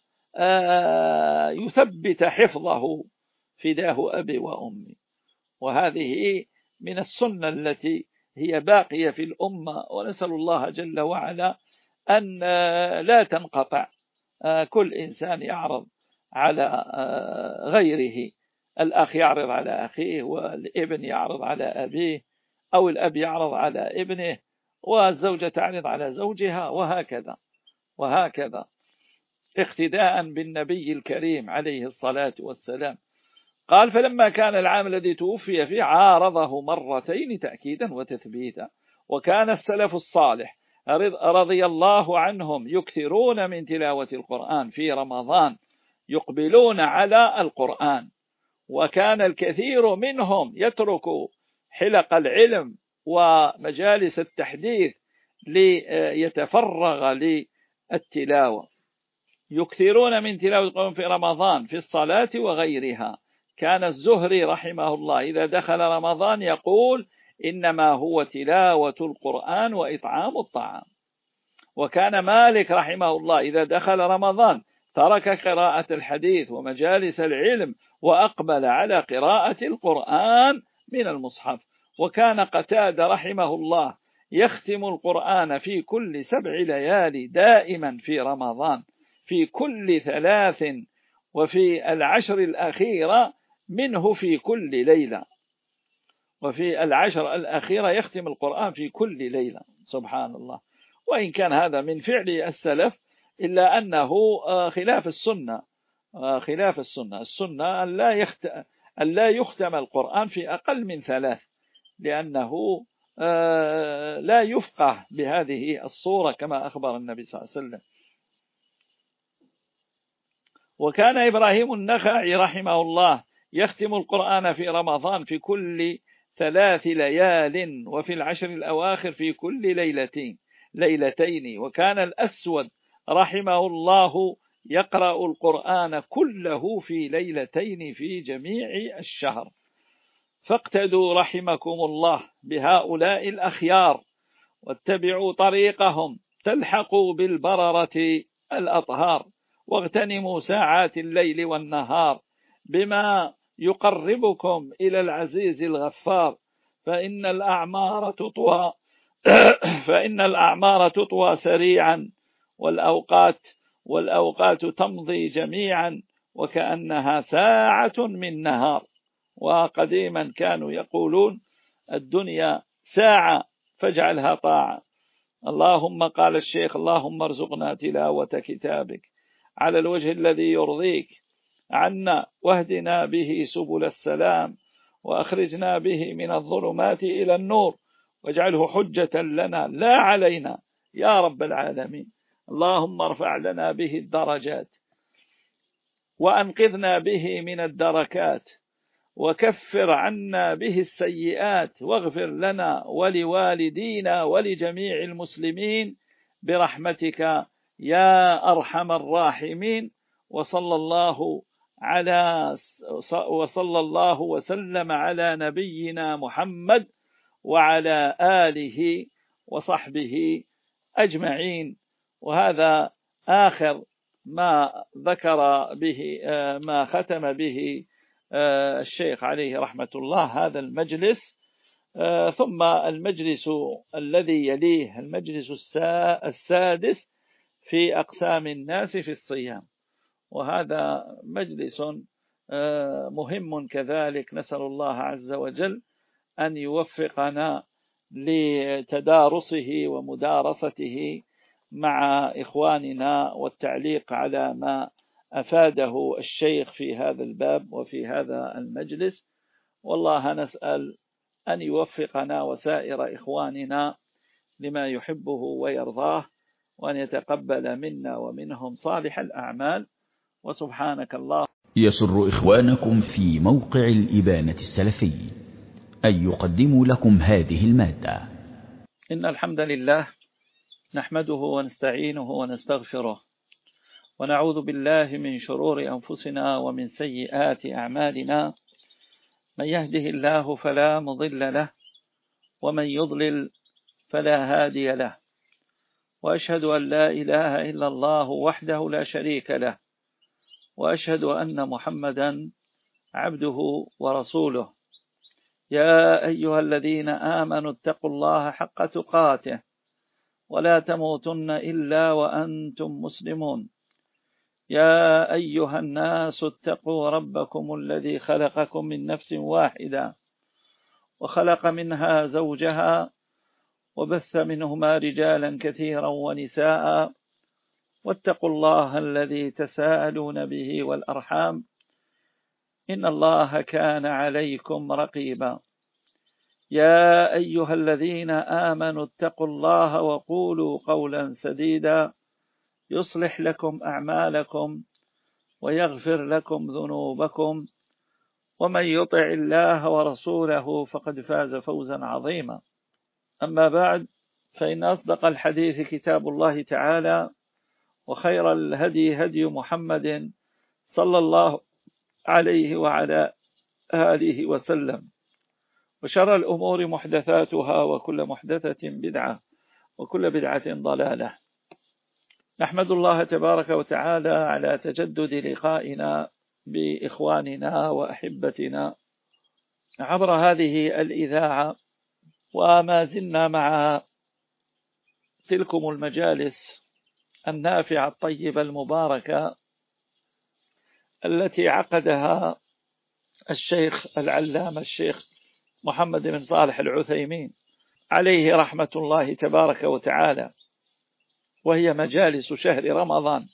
يثبت حفظه فداه أبي وأمي. وهذه من السنة التي هي باقية في الأمة، ونسأل الله جل وعلا أن لا تنقطع. كل إنسان يعرض على غيره، الأخ يعرض على أخيه، والابن يعرض على أبيه، أو الأب يعرض على ابنه، والزوجة تعرض على زوجها، وهكذا اقتداء بالنبي الكريم عليه الصلاة والسلام. قال فلما كان العام الذي توفي فيه عارضه مرتين تأكيدا وتثبيتا. وكان السلف الصالح رضي الله عنهم يكثرون من تلاوة القرآن في رمضان، يقبلون على القرآن. وكان الكثير منهم يترك حلق العلم ومجالس التحديث ليتفرغ للتلاوة. يكثرون من تلاوة القرآن في رمضان في الصلاة وغيرها. كان الزهري رحمه الله إذا دخل رمضان يقول إنما هو تلاوة القرآن وإطعام الطعام. وكان مالك رحمه الله إذا دخل رمضان ترك قراءة الحديث ومجالس العلم وأقبل على قراءة القرآن من المصحف. وكان قتادة رحمه الله يختم القرآن في كل 7 ليالي دائما في رمضان، في كل 3، وفي 10 الأخيرة منه في كل ليلة. وفي 10 الأخيرة يختم القرآن في كل ليلة، سبحان الله. وإن كان هذا من فعل السلف إلا أنه خلاف السنة. السنة أن لا يختم القرآن في أقل من 3، لأنه لا يفقه بهذه الصورة كما أخبر النبي صلى الله عليه وسلم. وكان إبراهيم النخعي رحمه الله يختم القرآن في رمضان في كل 3 ليال، وفي 10 الأواخر في كل ليلتين. وكان الأسود رحمه الله يقرأ القرآن كله في ليلتين في جميع الشهر. فاقتدوا رحمكم الله بهؤلاء الأخيار واتبعوا طريقهم تلحقوا بالبررة الأطهار، واغتنموا ساعات الليل والنهار بما يقربكم إلى العزيز الغفار، فإن الأعمار تطوى سريعا، والأوقات تمضي جميعا وكأنها ساعة من نهار. وقديما كانوا يقولون الدنيا ساعة فاجعلها طاعة. اللهم، قال الشيخ، اللهم ارزقنا تلاوة كتابك على الوجه الذي يرضيك عنا، واهدنا به سبل السلام، وأخرجنا به من الظلمات إلى النور، واجعله حجة لنا لا علينا يا رب العالمين. اللهم ارفع لنا به الدرجات، وأنقذنا به من الدركات، وكفر عنا به السيئات، واغفر لنا ولوالدينا ولجميع المسلمين برحمتك يا أرحم الراحمين. وصلى الله وسلم على نبينا محمد وعلى آله وصحبه أجمعين. وهذا آخر ما ذكر به، ما ختم به الشيخ عليه رحمة الله هذا المجلس. ثم المجلس الذي يليه المجلس السادس في أقسام الناس في الصيام، وهذا مجلس مهم كذلك. نسأل الله عز وجل أن يوفقنا لتدارسه ومدارسته مع إخواننا والتعليق على ما أفاده الشيخ في هذا الباب وفي هذا المجلس. والله نسأل أن يوفقنا وسائر إخواننا لما يحبه ويرضاه، وأن يتقبل منا ومنهم صالح الأعمال. وسبحانك الله.
يسر إخوانكم في موقع الإبانة السلفي أن يقدموا لكم هذه المادة.
إن الحمد لله نحمده ونستعينه ونستغفره، ونعوذ بالله من شرور أنفسنا ومن سيئات أعمالنا. من يهده الله فلا مضل له، ومن يضلل فلا هادي له. وأشهد أن لا إله إلا الله وحده لا شريك له، وأشهد أن محمدا عبده ورسوله. يا أيها الذين آمنوا اتقوا الله حق تقاته ولا تموتن إلا وأنتم مسلمون. يا أيها الناس اتقوا ربكم الذي خلقكم من نفس واحدة، وخلق منها زوجها، وبث منهما رجالا كثيرا ونساء. واتقوا الله الذي تساءلون به والأرحام، إن الله كان عليكم رقيبا. يا أيها الذين آمنوا اتقوا الله وقولوا قولا سديدا يصلح لكم أعمالكم ويغفر لكم ذنوبكم، ومن يطع الله ورسوله فقد فاز فوزا عظيما. أما بعد، فإن أصدق الحديث كتاب الله تعالى، وخير الهدي هدي محمد صلى الله عليه وعلى آله وسلم، وشر الأمور محدثاتها، وكل محدثة بدعة، وكل بدعة ضلالة. نحمد الله تبارك وتعالى على تجدد لقائنا بإخواننا وأحبتنا عبر هذه الإذاعة، وما زلنا مع تلكم المجالس النافعة الطيبة المباركة التي عقدها الشيخ العلامة الشيخ محمد بن صالح العثيمين عليه رحمة الله تبارك وتعالى، وهي مجالس شهر رمضان.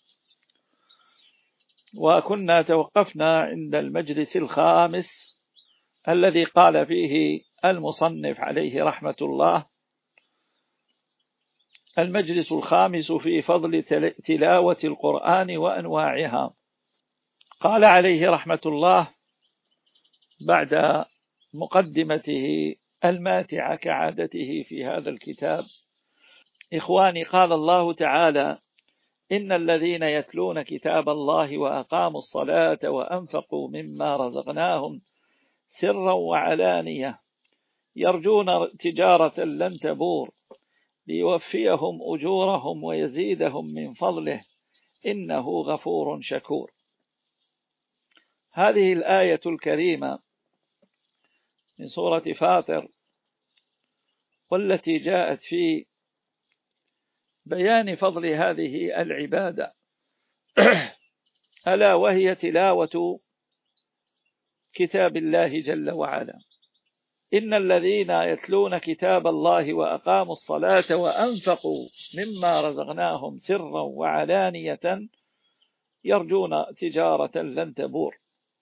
وكنا توقفنا عند المجلس الخامس الذي قال فيه المصنف عليه رحمة الله: المجلس الخامس في فضل تلاوة القرآن وأنواعها. قال عليه رحمة الله بعد مقدمته الماتعة كعادته في هذا الكتاب: إخواني، قال الله تعالى: إن الذين يتلون كتاب الله وأقاموا الصلاة وأنفقوا مما رزقناهم سرا وعلانية يرجون تجارة لن تبور ليوفيهم أجورهم ويزيدهم من فضله إنه غفور شكور. هذه الآية الكريمة من سورة فاطر، والتي جاءت في بيان فضل هذه العبادة ألا وهي تلاوة كتاب الله جل وعلا. إن الذين يتلون كتاب الله وأقاموا الصلاة وأنفقوا مما رزقناهم سرا وعلانية يرجون تجارة لن تبور.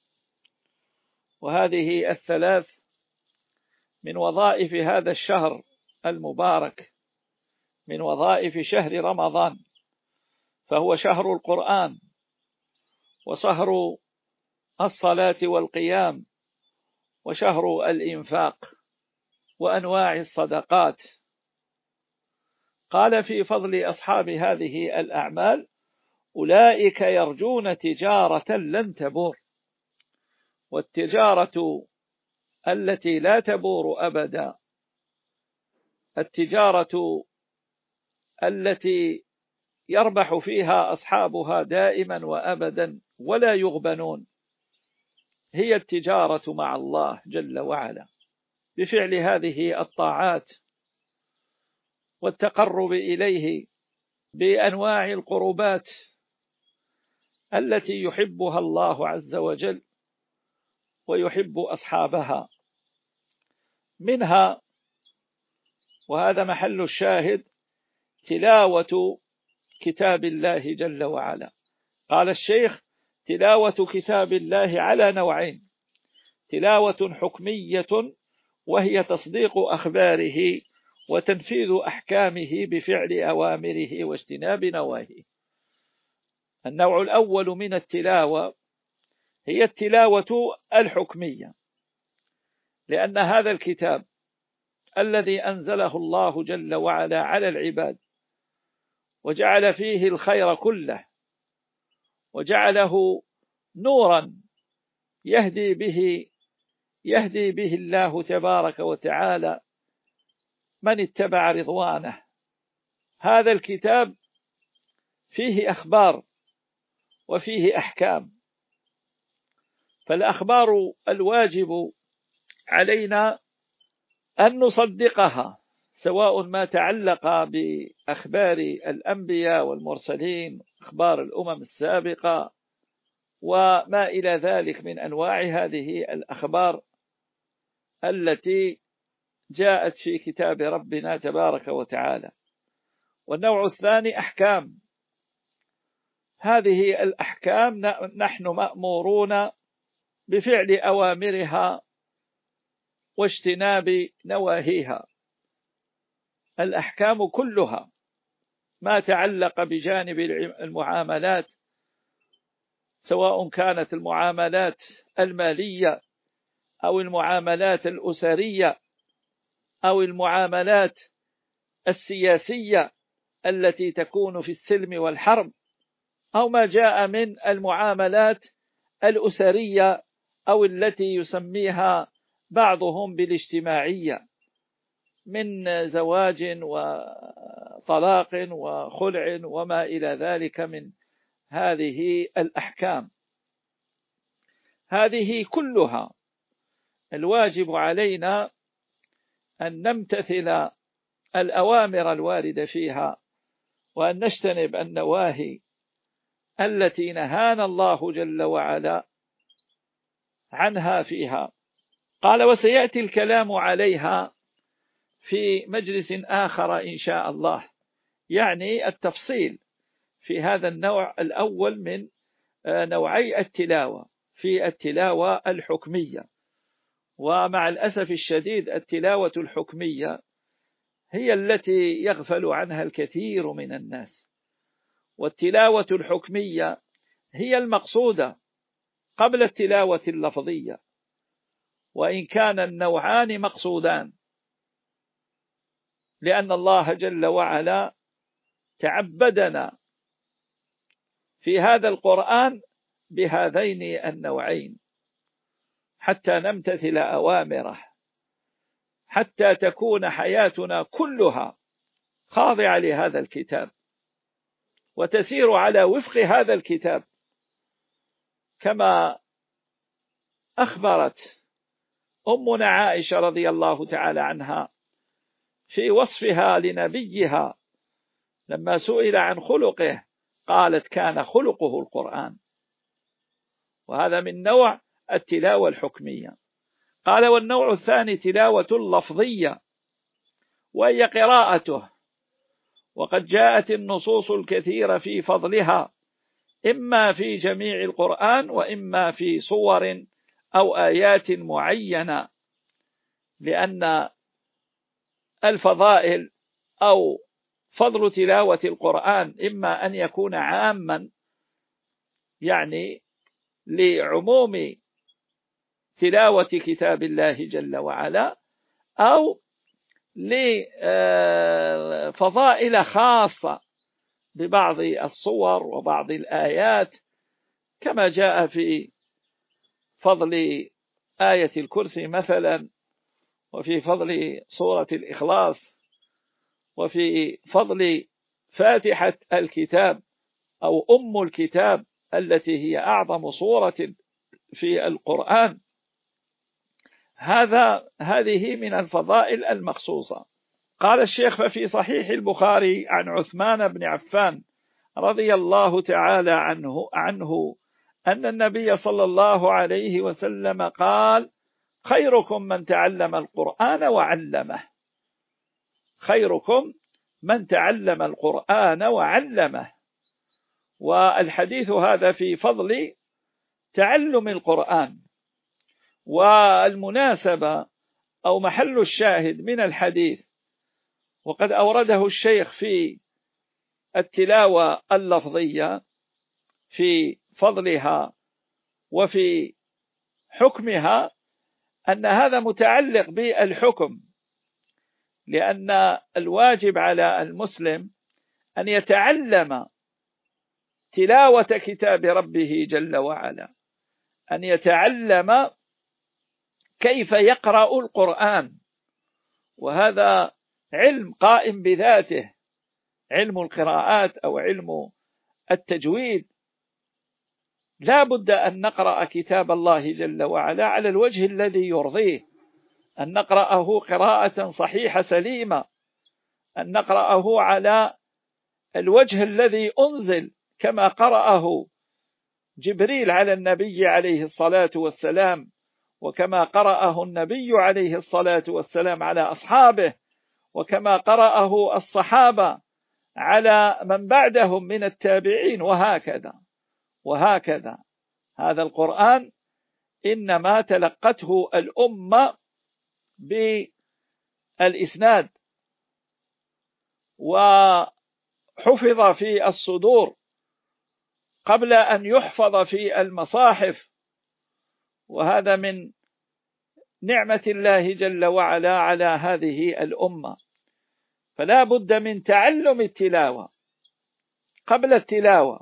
وهذه الثلاث من وظائف هذا الشهر المبارك، من وظائف شهر رمضان، فهو شهر القرآن، وشهر الصلاة والقيام، وشهر الإنفاق وأنواع الصدقات. قال في فضل أصحاب هذه الأعمال: أولئك يرجون تجارة لن تبور. والتجارة التي لا تبور أبدا، التجارة التي يربح فيها أصحابها دائما وأبدا ولا يغبنون، هي التجارة مع الله جل وعلا، بفعل هذه الطاعات والتقرب إليه بأنواع القربات التي يحبها الله عز وجل ويحب أصحابها. منها، وهذا محل الشاهد، تلاوة كتاب الله جل وعلا. قال الشيخ: تلاوة كتاب الله على نوعين: تلاوة حكمية وهي تصديق أخباره وتنفيذ أحكامه بفعل أوامره واجتناب نواهيه. النوع الأول من التلاوة هي التلاوة الحكمية، لأن هذا الكتاب الذي أنزله الله جل وعلا على العباد وجعل فيه الخير كله وجعله نورا يهدي به الله تبارك وتعالى من اتبع رضوانه. هذا الكتاب فيه أخبار وفيه أحكام، فالأخبار الواجب علينا أن نصدقها، سواء ما تعلق بأخبار الأنبياء والمرسلين، أخبار الأمم السابقة وما إلى ذلك من أنواع هذه الأخبار التي جاءت في كتاب ربنا تبارك وتعالى. والنوع الثاني أحكام. هذه الأحكام نحن مأمورون بفعل أوامرها واجتناب نواهيها. الأحكام كلها ما تعلق بجانب المعاملات، سواء كانت المعاملات المالية أو المعاملات الأسرية أو المعاملات السياسية التي تكون في السلم والحرب، أو ما جاء من المعاملات الأسرية أو التي يسميها بعضهم بالاجتماعية من زواج وطلاق وخلع وما إلى ذلك من هذه الأحكام. هذه كلها الواجب علينا أن نمتثل الأوامر الواردة فيها وأن نجتنب النواهي التي نهانا الله جل وعلا عنها فيها. قال: وسيأتي الكلام عليها في مجلس آخر إن شاء الله، يعني التفصيل في هذا النوع الأول من نوعي التلاوة، في التلاوة الحكمية. ومع الأسف الشديد التلاوة الحكمية هي التي يغفل عنها الكثير من الناس، والتلاوة الحكمية هي المقصودة قبل التلاوة اللفظية، وإن كان النوعان مقصودان، لأن الله جل وعلا تعبدنا في هذا القرآن بهذين النوعين حتى نمتثل أوامره، حتى تكون حياتنا كلها خاضعة لهذا الكتاب وتسير على وفق هذا الكتاب، كما أخبرت أمنا عائشة رضي الله تعالى عنها في وصفها لنبيها لما سئل عن خلقه، قالت: كان خلقه القرآن. وهذا من نوع التلاوة الحكمية. قال: والنوع الثاني تلاوة اللفظية، وهي قراءته، وقد جاءت النصوص الكثيرة في فضلها، إما في جميع القرآن وإما في صور أو آيات معينة، لأن الفضائل أو فضل تلاوة القرآن إما أن يكون عاما، يعني لعموم تلاوة كتاب الله جل وعلا، أو لفضائل خاصة ببعض الصور وبعض الآيات، كما جاء في فضل آية الكرسي مثلا، وفي فضل سورة الإخلاص، وفي فضل فاتحة الكتاب أو أم الكتاب التي هي أعظم سورة في القرآن. هذه من الفضائل المخصوصة. قال الشيخ: ففي صحيح البخاري عن عثمان بن عفان رضي الله تعالى عنه أن النبي صلى الله عليه وسلم قال: خيركم من تعلم القرآن وعلمه. خيركم من تعلم القرآن وعلمه. والحديث هذا في فضل تعلم القرآن. والمناسبة أو محل الشاهد من الحديث، وقد أورده الشيخ في التلاوة اللفظية في فضلها وفي حكمها، أن هذا متعلق بالحكم، لأن الواجب على المسلم أن يتعلم تلاوة كتاب ربه جل وعلا، أن يتعلم كيف يقرأ القرآن، وهذا علم قائم بذاته، علم القراءات أو علم التجويد. لا بد أن نقرأ كتاب الله جل وعلا على الوجه الذي يرضيه، أن نقرأه قراءة صحيحة سليمة، أن نقرأه على الوجه الذي أنزل كما قرأه جبريل على النبي عليه الصلاة والسلام، وكما قرأه النبي عليه الصلاة والسلام على أصحابه، وكما قرأه الصحابة على من بعدهم من التابعين، وهكذا. هذا القرآن إنما تلقته الأمة بالإسناد، وحفظ في الصدور قبل أن يحفظ في المصاحف، وهذا من نعمة الله جل وعلا على هذه الأمة. فلا بد من تعلم التلاوة قبل التلاوة.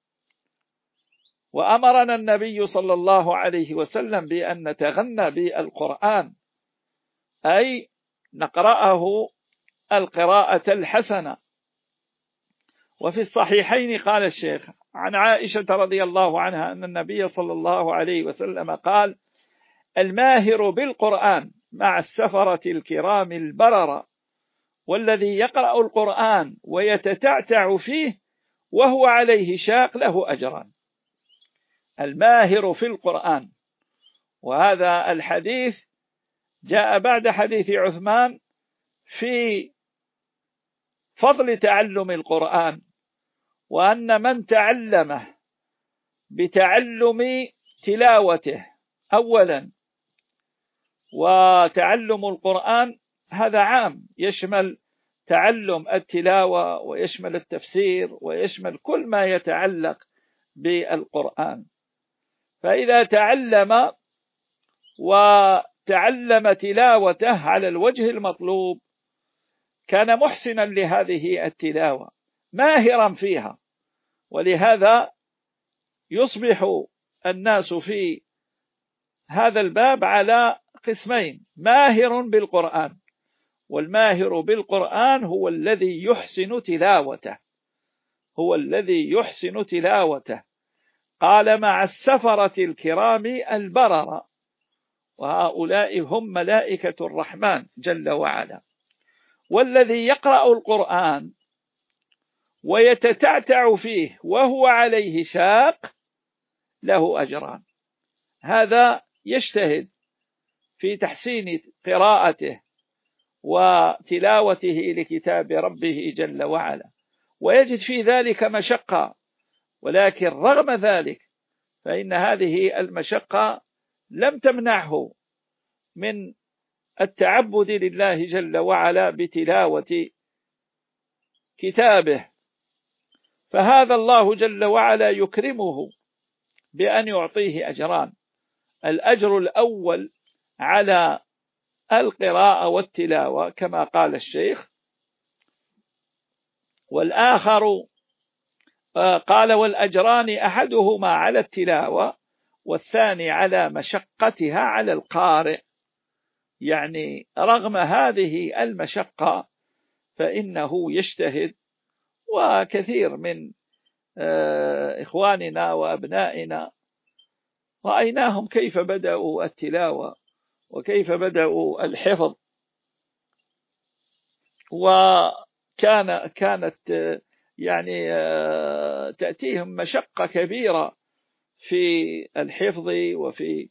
وأمرنا النبي صلى الله عليه وسلم بأن نتغنى بالقرآن، أي نقرأه القراءة الحسنة. وفي الصحيحين قال الشيخ عن عائشة رضي الله عنها أن النبي صلى الله عليه وسلم قال: الماهر بالقرآن مع السفرة الكرام البررة، والذي يقرأ القرآن ويتتعتع فيه وهو عليه شاق له أجران. الماهر في القرآن، وهذا الحديث جاء بعد حديث عثمان في فضل تعلم القرآن، وأن من تعلمه بتعلم تلاوته أولا، وتعلم القرآن هذا عام، يشمل تعلم التلاوة ويشمل التفسير ويشمل كل ما يتعلق بالقرآن. فإذا تعلم تلاوته على الوجه المطلوب كان محسنا لهذه التلاوة ماهرا فيها. ولهذا يصبح الناس في هذا الباب على قسمين: ماهر بالقرآن، والماهر بالقرآن هو الذي يحسن تلاوته، قال: مع السفرة الكرام البررة، وهؤلاء هم ملائكة الرحمن جل وعلا. والذي يقرأ القرآن ويتتعتع فيه وهو عليه شاق له أجران. هذا يجتهد في تحسين قراءته وتلاوته لكتاب ربه جل وعلا، ويجد في ذلك مشقة، ولكن رغم ذلك فإن هذه المشقة لم تمنعه من التعبد لله جل وعلا بتلاوة كتابه. فهذا الله جل وعلا يكرمه بأن يعطيه أجران: الأجر الأول على القراءة والتلاوة كما قال الشيخ، والآخر قال: والأجران أحدهما على التلاوة والثاني على مشقتها على القارئ. يعني رغم هذه المشقة فإنه يجتهد. وكثير من إخواننا وأبنائنا رأيناهم كيف بدأوا التلاوة وكيف بدأوا الحفظ، وكانت يعني تأتيهم مشقة كبيرة في الحفظ وفي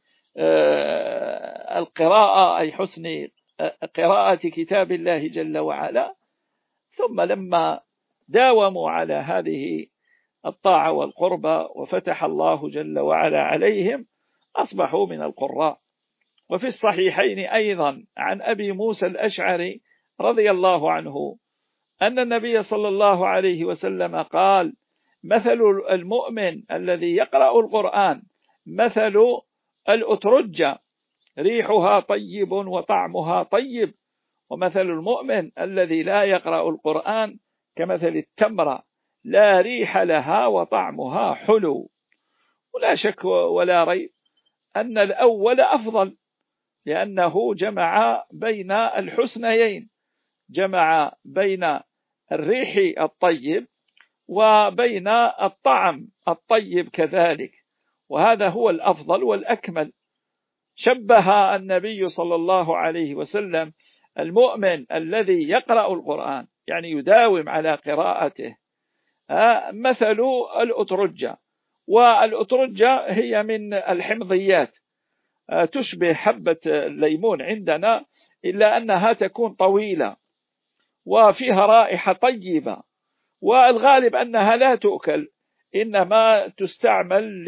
القراءة، أي حسن قراءة كتاب الله جل وعلا. ثم لما داوموا على هذه الطاعة والقربة وفتح الله جل وعلا عليهم أصبحوا من القراء. وفي الصحيحين أيضا عن أبي موسى الأشعري رضي الله عنه أن النبي صلى الله عليه وسلم قال: مثل المؤمن الذي يقرأ القرآن مثل الأترجة ريحها طيب وطعمها طيب، ومثل المؤمن الذي لا يقرأ القرآن كمثل التمرة لا ريح لها وطعمها حلو. ولا شك ولا ريب أن الأول أفضل، لأنه جمع بين الحسنيين، جمع بين الريح الطيب وبين الطعم الطيب كذلك، وهذا هو الأفضل والأكمل. شبه النبي صلى الله عليه وسلم المؤمن الذي يقرأ القرآن يعني يداوم على قراءته مثل الأترجة، والأترجة هي من الحمضيات، تشبه حبة الليمون عندنا إلا أنها تكون طويلة وفيها رائحة طيبة، والغالب أنها لا تؤكل، إنما تستعمل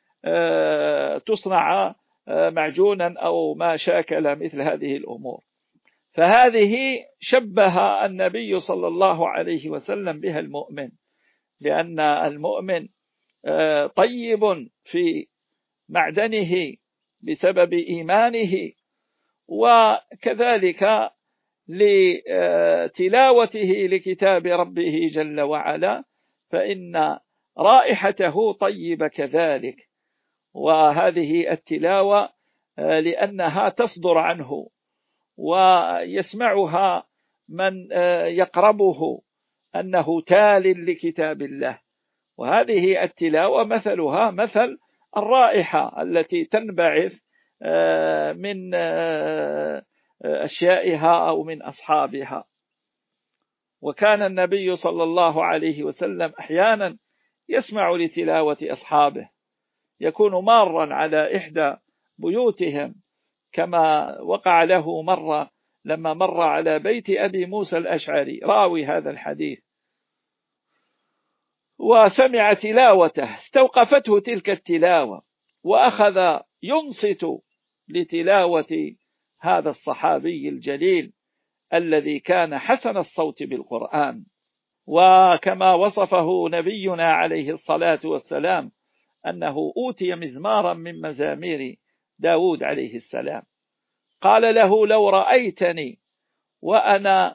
لتصنع معجونا أو ما شاكل مثل هذه الأمور. فهذه شبه النبي صلى الله عليه وسلم بها المؤمن، لأن المؤمن طيب في معدنه بسبب إيمانه، وكذلك لتلاوته لكتاب ربه جل وعلا فإن رائحته طيبة كذلك. وهذه التلاوة لأنها تصدر عنه ويسمعها من يقربه أنه تال لكتاب الله، وهذه التلاوة مثلها مثل الرائحة التي تنبعث من أشيائها أو من أصحابها. وكان النبي صلى الله عليه وسلم أحيانا يسمع لتلاوة أصحابه، يكون مارا على إحدى بيوتهم كما وقع له مرة لما مر على بيت أبي موسى الأشعري راوي هذا الحديث وسمع تلاوته، استوقفته تلك التلاوة وأخذ ينصت لتلاوة هذا الصحابي الجليل الذي كان حسن الصوت بالقرآن. وكما وصفه نبينا عليه الصلاة والسلام أنه أوتي مزمارا من مزامير داود عليه السلام، قال له: لو رأيتني وأنا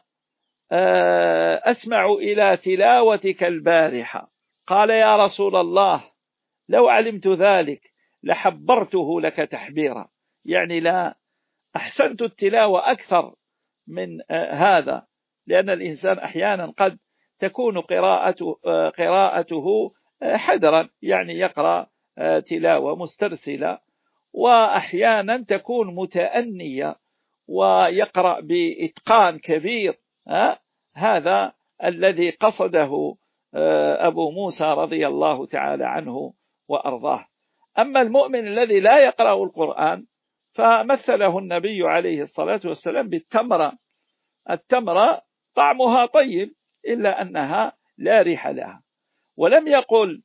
أسمع إلى تلاوتك البارحة، قال: يا رسول الله لو علمت ذلك لحبرته لك تحبيرا، يعني لا أحسنت التلاوة أكثر من هذا، لأن الإنسان أحيانا قد تكون قراءته حدرا، يعني يقرأ تلاوة مسترسلة، وأحيانا تكون متأنية ويقرأ بإتقان كبير. هذا الذي قصده أبو موسى رضي الله تعالى عنه وأرضاه. أما المؤمن الذي لا يقرأ القرآن فمثله النبي عليه الصلاة والسلام بالتمرة، التمرة طعمها طيب إلا أنها لا ريح لها، ولم يقل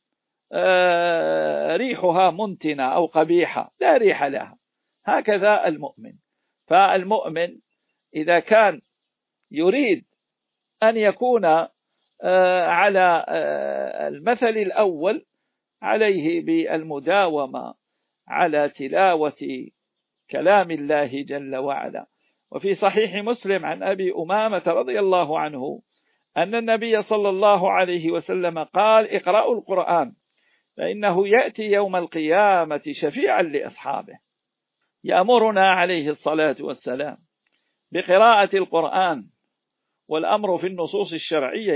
ريحها منتنة أو قبيحة، لا ريح لها، هكذا المؤمن. فالمؤمن إذا كان يريد أن يكون على المثل الأول عليه بالمداومة على تلاوة كلام الله جل وعلا. وفي صحيح مسلم عن أبي أمامة رضي الله عنه أن النبي صلى الله عليه وسلم قال: اقرأوا القرآن فإنه يأتي يوم القيامة شفيعا لأصحابه. يأمرنا عليه الصلاة والسلام بقراءة القرآن، والأمر في النصوص الشرعية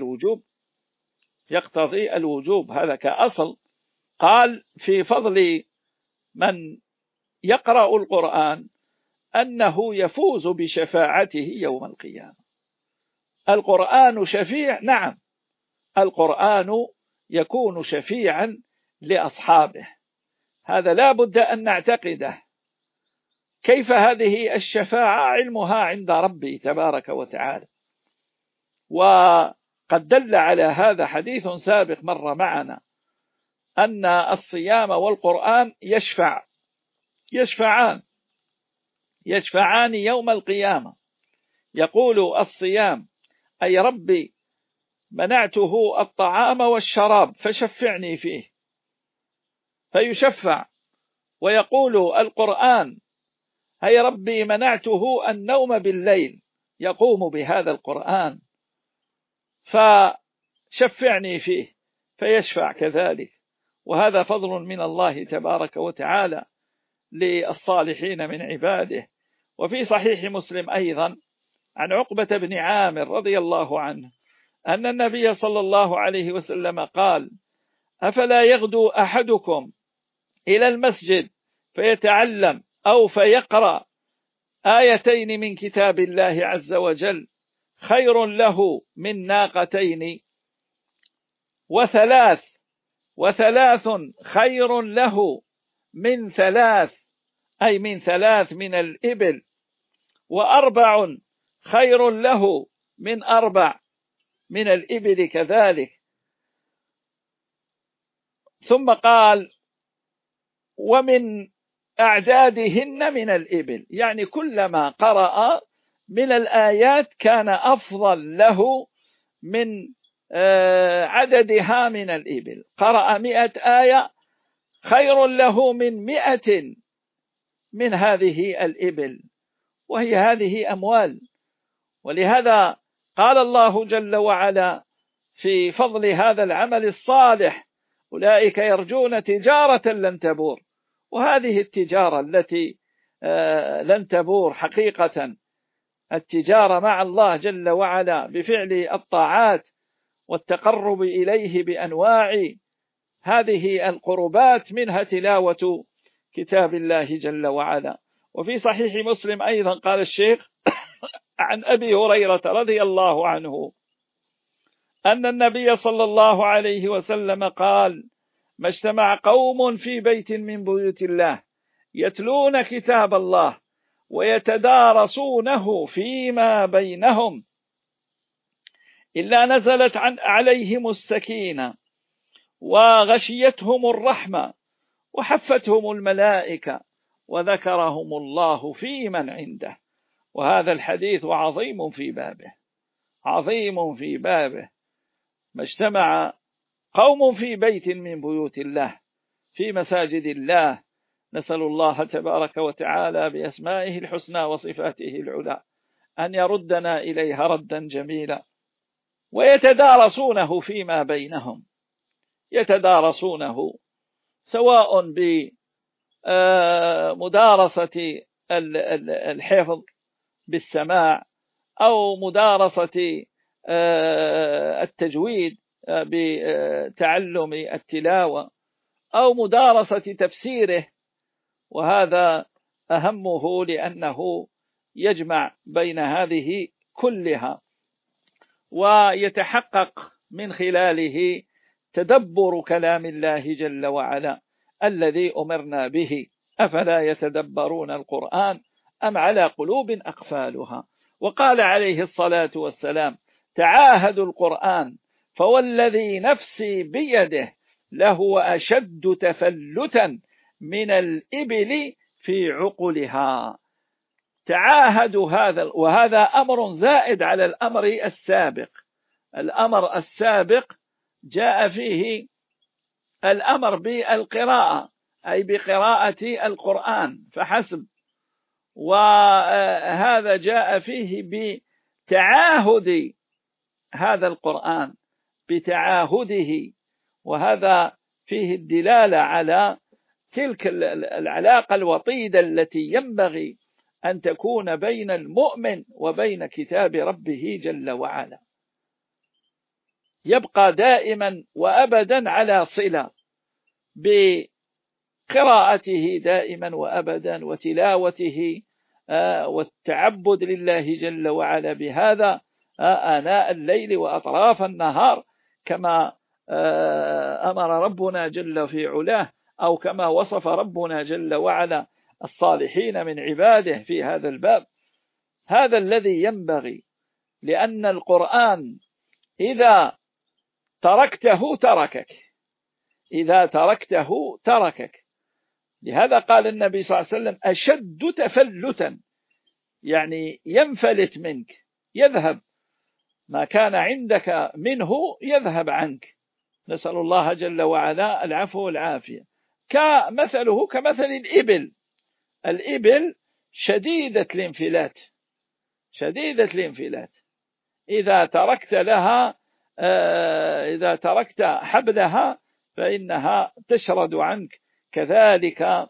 يقتضي الوجوب، هذا كأصل. قال في فضل من يقرأ القرآن أنه يفوز بشفاعته يوم القيامة. القرآن شفيع، نعم، القرآن يكون شفيعا لأصحابه، هذا لا بد أن نعتقده. كيف هذه الشفاعة؟ علمها عند ربي تبارك وتعالى، وقد دل على هذا حديث سابق مر معنا أن الصيام والقرآن يشفعان يوم القيامة. يقول الصيام: أي ربي منعته الطعام والشراب فشفعني فيه، فيشفع. ويقول القرآن: أي ربي منعته النوم بالليل، يقوم بهذا القرآن فشفعني فيه، فيشفع كذلك. وهذا فضل من الله تبارك وتعالى للصالحين من عباده. وفي صحيح مسلم أيضا عن عقبة بن عامر رضي الله عنه أن النبي صلى الله عليه وسلم قال: أفلا يغدو أحدكم إلى المسجد فيتعلم أو فيقرأ آيتين من كتاب الله عز وجل خير له من ناقتين، وثلاث خير له من ثلاث، أي من ثلاث من الإبل، وأربع خير له من أربع من الإبل كذلك. ثم قال: ومن أعدادهن من الإبل، يعني كلما قرأ من الآيات كان أفضل له من عددها من الإبل. قرأ 100 آية خير له من 100 من هذه الإبل، وهي هذه أموال. ولهذا قال الله جل وعلا في فضل هذا العمل الصالح: أولئك يرجون تجارة لن تبور. وهذه التجارة التي لن تبور حقيقة، التجارة مع الله جل وعلا بفعل الطاعات والتقرب إليه بأنواع هذه القربات، منها تلاوة كتاب الله جل وعلا. وفي صحيح مسلم أيضا قال الشيخ عن أبي هريرة رضي الله عنه أن النبي صلى الله عليه وسلم قال: ما اجتمع قوم في بيت من بيوت الله يتلون كتاب الله ويتدارسونه فيما بينهم إلا نزلت عليهم السكينة وغشيتهم الرحمة وحفتهم الملائكة وذكرهم الله في من عنده. وهذا الحديث عظيم في بابه. ما اجتمع قوم في بيت من بيوت الله في مساجد الله، نسأل الله تبارك وتعالى بأسمائه الحسنى وصفاته العلى أن يردنا إليها ردا جميلا. ويتدارسونه فيما بينهم، يتدارسونه سواء بمدارسة الحفظ بالسماع، أو مدارسة التجويد بتعلم التلاوة، أو مدارسة تفسيره. وهذا أهمه لأنه يجمع بين هذه كلها، ويتحقق من خلاله تدبر كلام الله جل وعلا الذي أمرنا به: أفلا يتدبرون القرآن أم على قلوب أقفالها. وقال عليه الصلاة والسلام: تعاهدوا القرآن فوالذي نفسي بيده لهو أشد تفلتا من الإبل في عقلها. تعاهدوا هذا، وهذا أمر زائد على الأمر السابق. الأمر السابق جاء فيه الأمر بالقراءة، أي بقراءة القرآن فحسب، وهذا جاء فيه بتعاهد هذا القرآن، بتعاهده. وهذا فيه الدلالة على تلك العلاقة الوطيدة التي ينبغي أن تكون بين المؤمن وبين كتاب ربه جل وعلا، يبقى دائما وأبدا على صلة بقراءته دائما وأبدا، وتلاوته والتعبد لله جل وعلا بهذا آناء الليل وأطراف النهار، كما أمر ربنا جل في علاه، أو كما وصف ربنا جل وعلا الصالحين من عباده في هذا الباب. هذا الذي ينبغي لأن القرآن إذا تركته تركك، إذا تركته تركك. لهذا قال النبي صلى الله عليه وسلم أشد تفلتا، يعني ينفلت منك، يذهب ما كان عندك منه يذهب عنك. نسأل الله جل وعلا العفو والعافية. كمثله كمثل الإبل، الإبل شديدة الانفلات، شديدة الانفلات، إذا تركت لها إذا تركت حبلها فإنها تشرد عنك. كذلك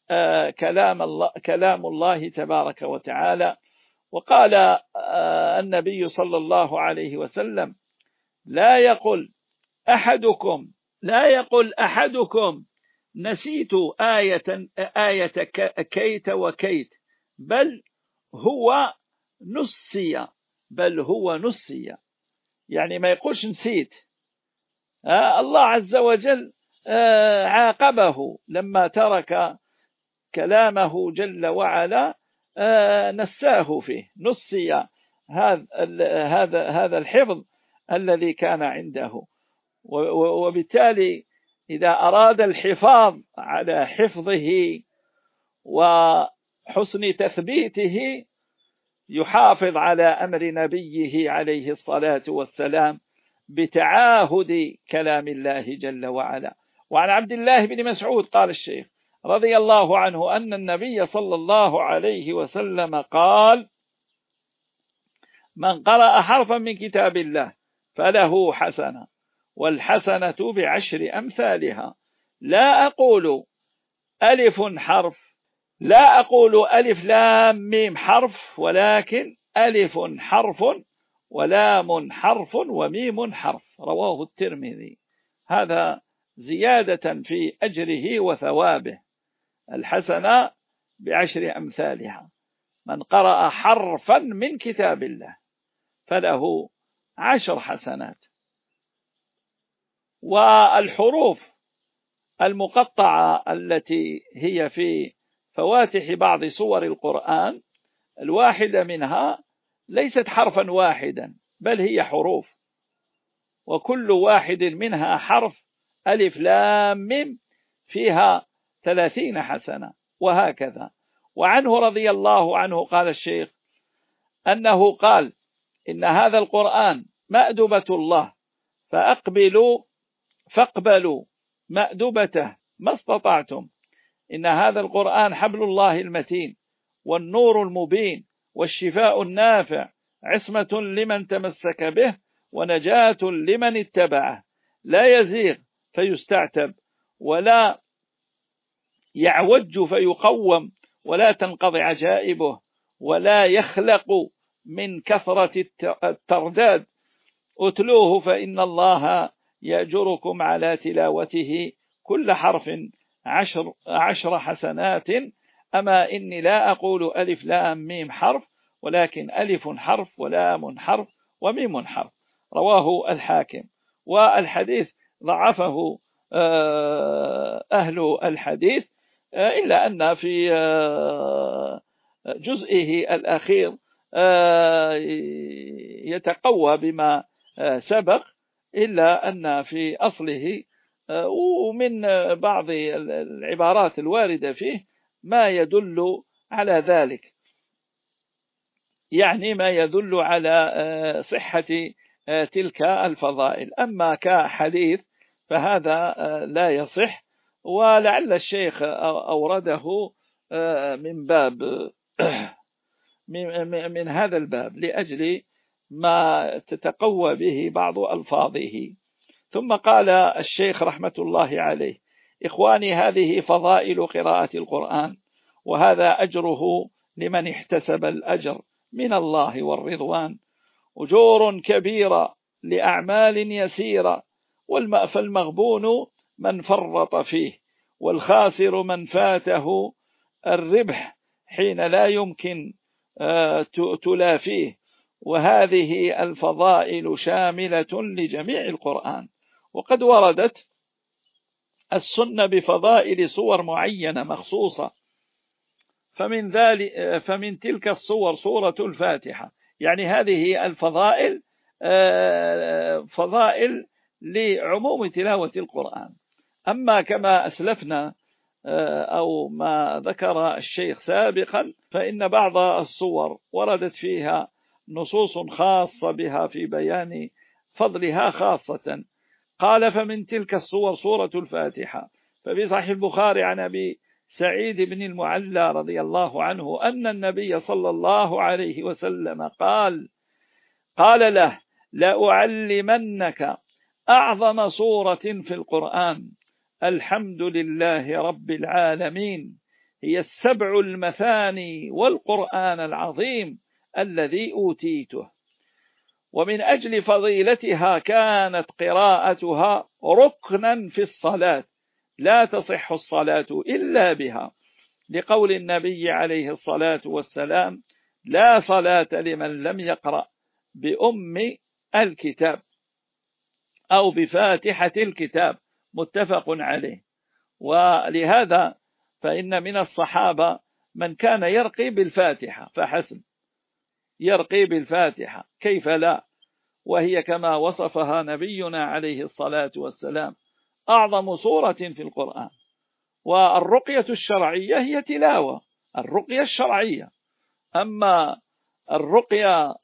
كلام الله تبارك وتعالى. وقال النبي صلى الله عليه وسلم لا يقل أحدكم نسيت آية كيت وكيت، بل هو نسي، يعني ما يقولش نسيت. الله عز وجل عاقبه لما ترك كلامه جل وعلا، نساه فيه، نسي هذا الحفظ الذي كان عنده. وبالتالي إذا أراد الحفاظ على حفظه وحسن تثبيته يحافظ على أمر نبيه عليه الصلاة والسلام بتعاهد كلام الله جل وعلا. وعن عبد الله بن مسعود قال الشيخ رضي الله عنه أن النبي صلى الله عليه وسلم قال من قرأ حرفا من كتاب الله فله حسنة، والحسنة بعشر أمثالها. لا أقول ألف لام ميم حرف، ولكن ألف حرف ولام حرف وميم حرف. رواه الترمذي. هذا زيادة في أجره وثوابه. الحسنة بعشر أمثالها. من قرأ حرفا من كتاب الله فله 10 حسنات. والحروف المقطعة التي هي في فواتح بعض سور القرآن الواحدة منها ليست حرفا واحدا، بل هي حروف، وكل واحد منها حرف. ألف لام ميم فيها 30 حسنة، وهكذا. وعنه رضي الله عنه قال الشيخ أنه قال إن هذا القرآن مأدبة الله، فاقبلوا مأدبته ما استطعتم. إن هذا القرآن حبل الله المتين، والنور المبين، والشفاء النافع، عصمة لمن تمسك به، ونجاة لمن اتبعه. لا يزيغ فيستعتب، ولا يعوج فيقوم، ولا تنقضي عجائبه، ولا يخلق من كثرة الترداد. اتلوه فإن الله يأجركم على تلاوته كل حرف 10 حسنات. أما إني لا أقول ألف لام ميم حرف، ولكن ألف حرف ولام حرف وميم حرف. رواه الحاكم. والحديث ضعفه أهل الحديث، إلا أن في جزئه الأخير يتقوى بما سبق، إلا أن في أصله ومن بعض العبارات الواردة فيه ما يدل على ذلك، يعني ما يدل على صحة تلك الفضائل. أما كحديث فهذا لا يصح، ولعل الشيخ أورده من باب من هذا الباب لأجل ما تتقوى به بعض ألفاظه. ثم قال الشيخ رحمة الله عليه: إخواني، هذه فضائل قراءة القرآن، وهذا أجره لمن احتسب الأجر من الله والرضوان. أجور كبيرة لأعمال يسيرة، فالمغبون من فرط فيه، والخاسر من فاته الربح حين لا يمكن تلافيه. وهذه الفضائل شاملة لجميع القرآن، وقد وردت السنة بفضائل صور معينة مخصوصة. فمن تلك الصور سورة الفاتحة، يعني هذه الفضائل فضائل لعموم تلاوة القرآن. أما كما أسلفنا أو ما ذكر الشيخ سابقا، فإن بعض الصور وردت فيها نصوص خاصة بها في بيان فضلها خاصة. قال: فمن تلك الصور سورة الفاتحة. ففي صحيح البخاري عن أبي سعيد بن المعلى رضي الله عنه أن النبي صلى الله عليه وسلم قال له: لأعلمنك أعظم سورة في القرآن، الحمد لله رب العالمين، هي السبع المثاني والقرآن العظيم الذي أوتيته. ومن أجل فضيلتها كانت قراءتها ركنا في الصلاة، لا تصح الصلاة إلا بها، لقول النبي عليه الصلاة والسلام: لا صلاة لمن لم يقرأ بأم الكتاب أو بفاتحة الكتاب، متفق عليه. ولهذا فإن من الصحابة من كان يرقي بالفاتحة فحسب، يرقي بالفاتحة كيف لا، وهي كما وصفها نبينا عليه الصلاة والسلام أعظم سورة في القرآن. والرقية الشرعية هي تلاوة، الرقية الشرعية. أما الرقية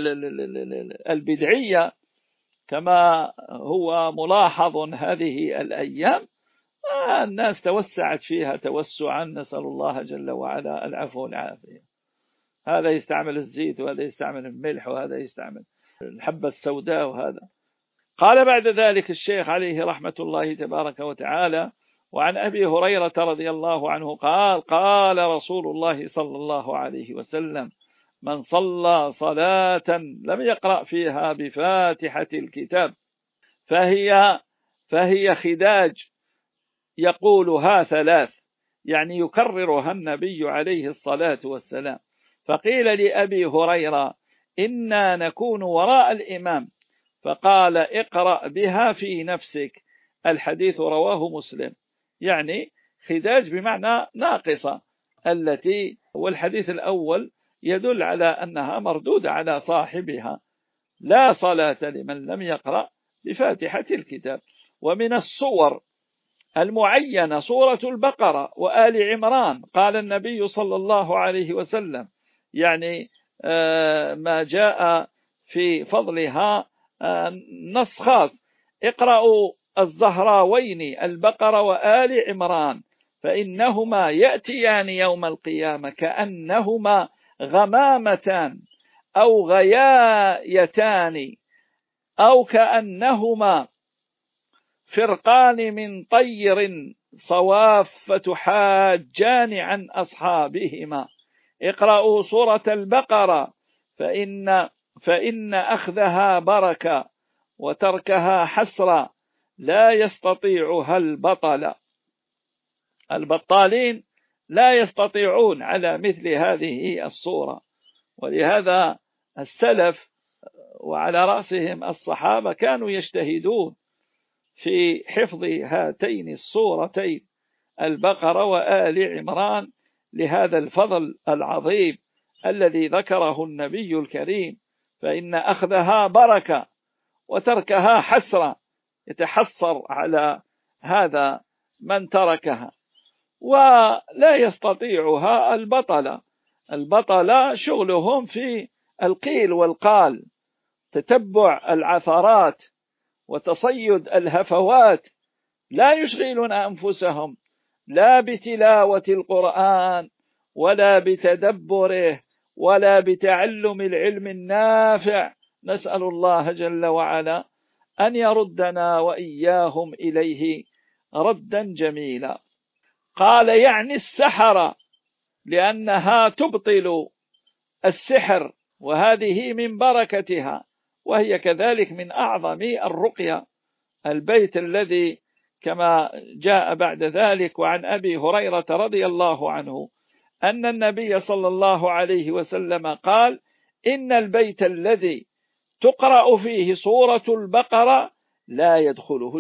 البدعية كما هو ملاحظ هذه الأيام، الناس توسعت فيها توسعا، نسأل الله جل وعلا العفو والعافية. هذا يستعمل الزيت، وهذا يستعمل الملح، وهذا يستعمل الحبة السوداء، وهذا. قال بعد ذلك الشيخ عليه رحمة الله تبارك وتعالى: وعن أبي هريرة رضي الله عنه قال رسول الله صلى الله عليه وسلم: من صلى صلاة لم يقرأ فيها بفاتحة الكتاب فهي خداج يقولها 3، يعني يكررها النبي عليه الصلاة والسلام. فقيل لأبي هريرة: إنا نكون وراء الإمام، فقال: اقرأ بها في نفسك. الحديث رواه مسلم. يعني خداج بمعنى ناقصة التي، والحديث الأول يدل على أنها مردودة على صاحبها، لا صلاة لمن لم يقرأ بفاتحة الكتاب. ومن الصور المعينة سورة البقرة وآل عمران. قال النبي صلى الله عليه وسلم، يعني ما جاء في فضلها نص خاص: اقرأوا الزهراوين البقرة وآل عمران، فإنهما يأتيان يوم القيامة كأنهما غمامتان أو غيايتان أو كأنهما فرقان من طير صواف تحاجان عن أصحابهما. اقرأوا سورة البقرة فإن أخذها بركة وتركها حسرة، لا يستطيعها البطالين لا يستطيعون على مثل هذه الصورة. ولهذا السلف وعلى رأسهم الصحابة كانوا يجتهدون في حفظ هاتين السورتين البقرة وآل عمران لهذا الفضل العظيم الذي ذكره النبي الكريم: فإن أخذها بركة وتركها حسرة، يتحسر على هذا من تركها. ولا يستطيعها البطلة شغلهم في القيل والقال، تتبع العثرات وتصيد الهفوات، لا يشغلون أنفسهم لا بتلاوة القرآن ولا بتدبره ولا بتعلم العلم النافع. نسأل الله جل وعلا أن يردنا وإياهم إليه ردا جميلا. قال: يعني السحرة، لأنها تبطل السحر، وهذه من بركتها، وهي كذلك من أعظم الرقية. البيت الذي كما جاء بعد ذلك: وعن أبي هريرة رضي الله عنه أن النبي صلى الله عليه وسلم قال: إن البيت الذي تقرأ فيه سورة البقرة لا يدخله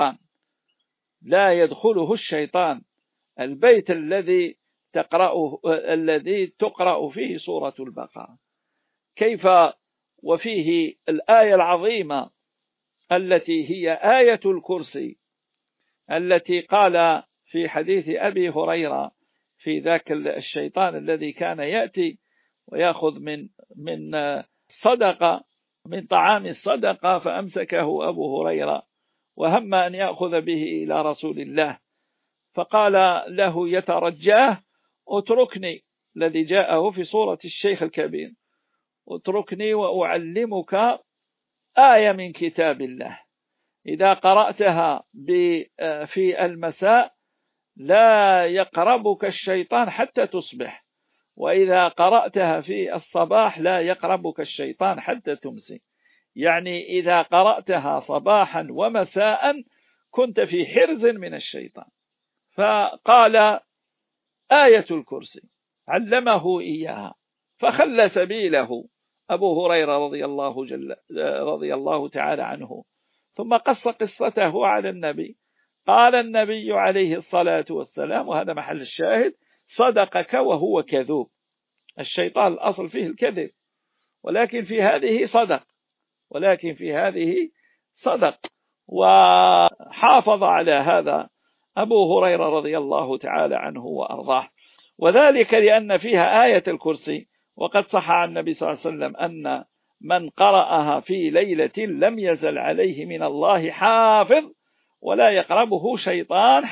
الشيطان. البيت الذي تقرأ فيه سورة البقرة. كيف وفيه الآية العظيمة التي هي آية الكرسي التي قال في حديث أبي هريرة في ذاك الشيطان الذي كان يأتي ويأخذ من صدقة من طعام الصدقة فأمسكه أبو هريرة وهم أن يأخذ به إلى رسول الله فقال له يترجاه اتركني، الذي جاءه في صورة الشيخ الكبير، اتركني وأعلمك آية من كتاب الله إذا قرأتها في المساء لا يقربك الشيطان حتى تصبح، وإذا قرأتها في الصباح لا يقربك الشيطان حتى تمسي. يعني إذا قرأتها صباحا ومساء كنت في حرز من الشيطان. فقال آية الكرسي علمه إياها فخلى سبيله أبو هريرة رضي الله تعالى عنه، ثم قص قصته على النبي. قال النبي عليه الصلاة والسلام، وهذا محل الشاهد: صدقك وهو كذوب. الشيطان الأصل فيه الكذب، ولكن في هذه صدق. وحافظ على هذا أبو هريرة رضي الله تعالى عنه وأرضاه، وذلك لأن فيها آية الكرسي. وقد صح عن النبي صلى الله عليه وسلم أن من قرأها في ليلة لم يزل عليه من الله حافظ ولا يقربه شيطان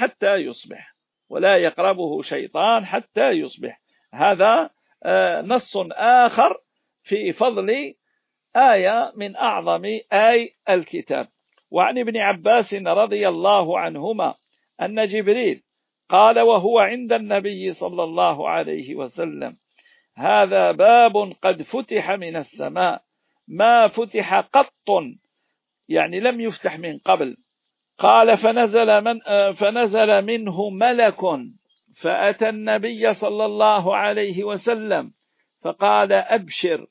حتى يصبح. هذا نص آخر في فضل آية من أعظم آي الكتاب. وعن ابن عباس رضي الله عنهما أن جبريل قال وهو عند النبي صلى الله عليه وسلم: هذا باب قد فتح من السماء ما فتح قط، يعني لم يفتح من قبل. قال فنزل منه ملك فأتى النبي صلى الله عليه وسلم فقال: أبشر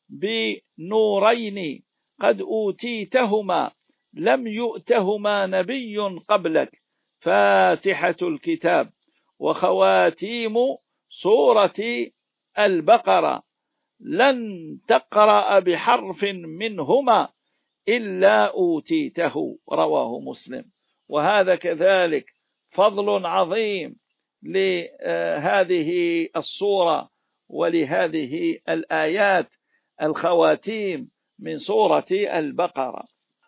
بنورين قد أوتيتهما لم يؤتهما نبي قبلك، فاتحة الكتاب وخواتيم سورة البقرة، لن تقرأ بحرف منهما إلا أوتيته. رواه مسلم. وهذا كذلك فضل عظيم لهذه الصورة ولهذه الآيات الخواتيم من سورة البقرة.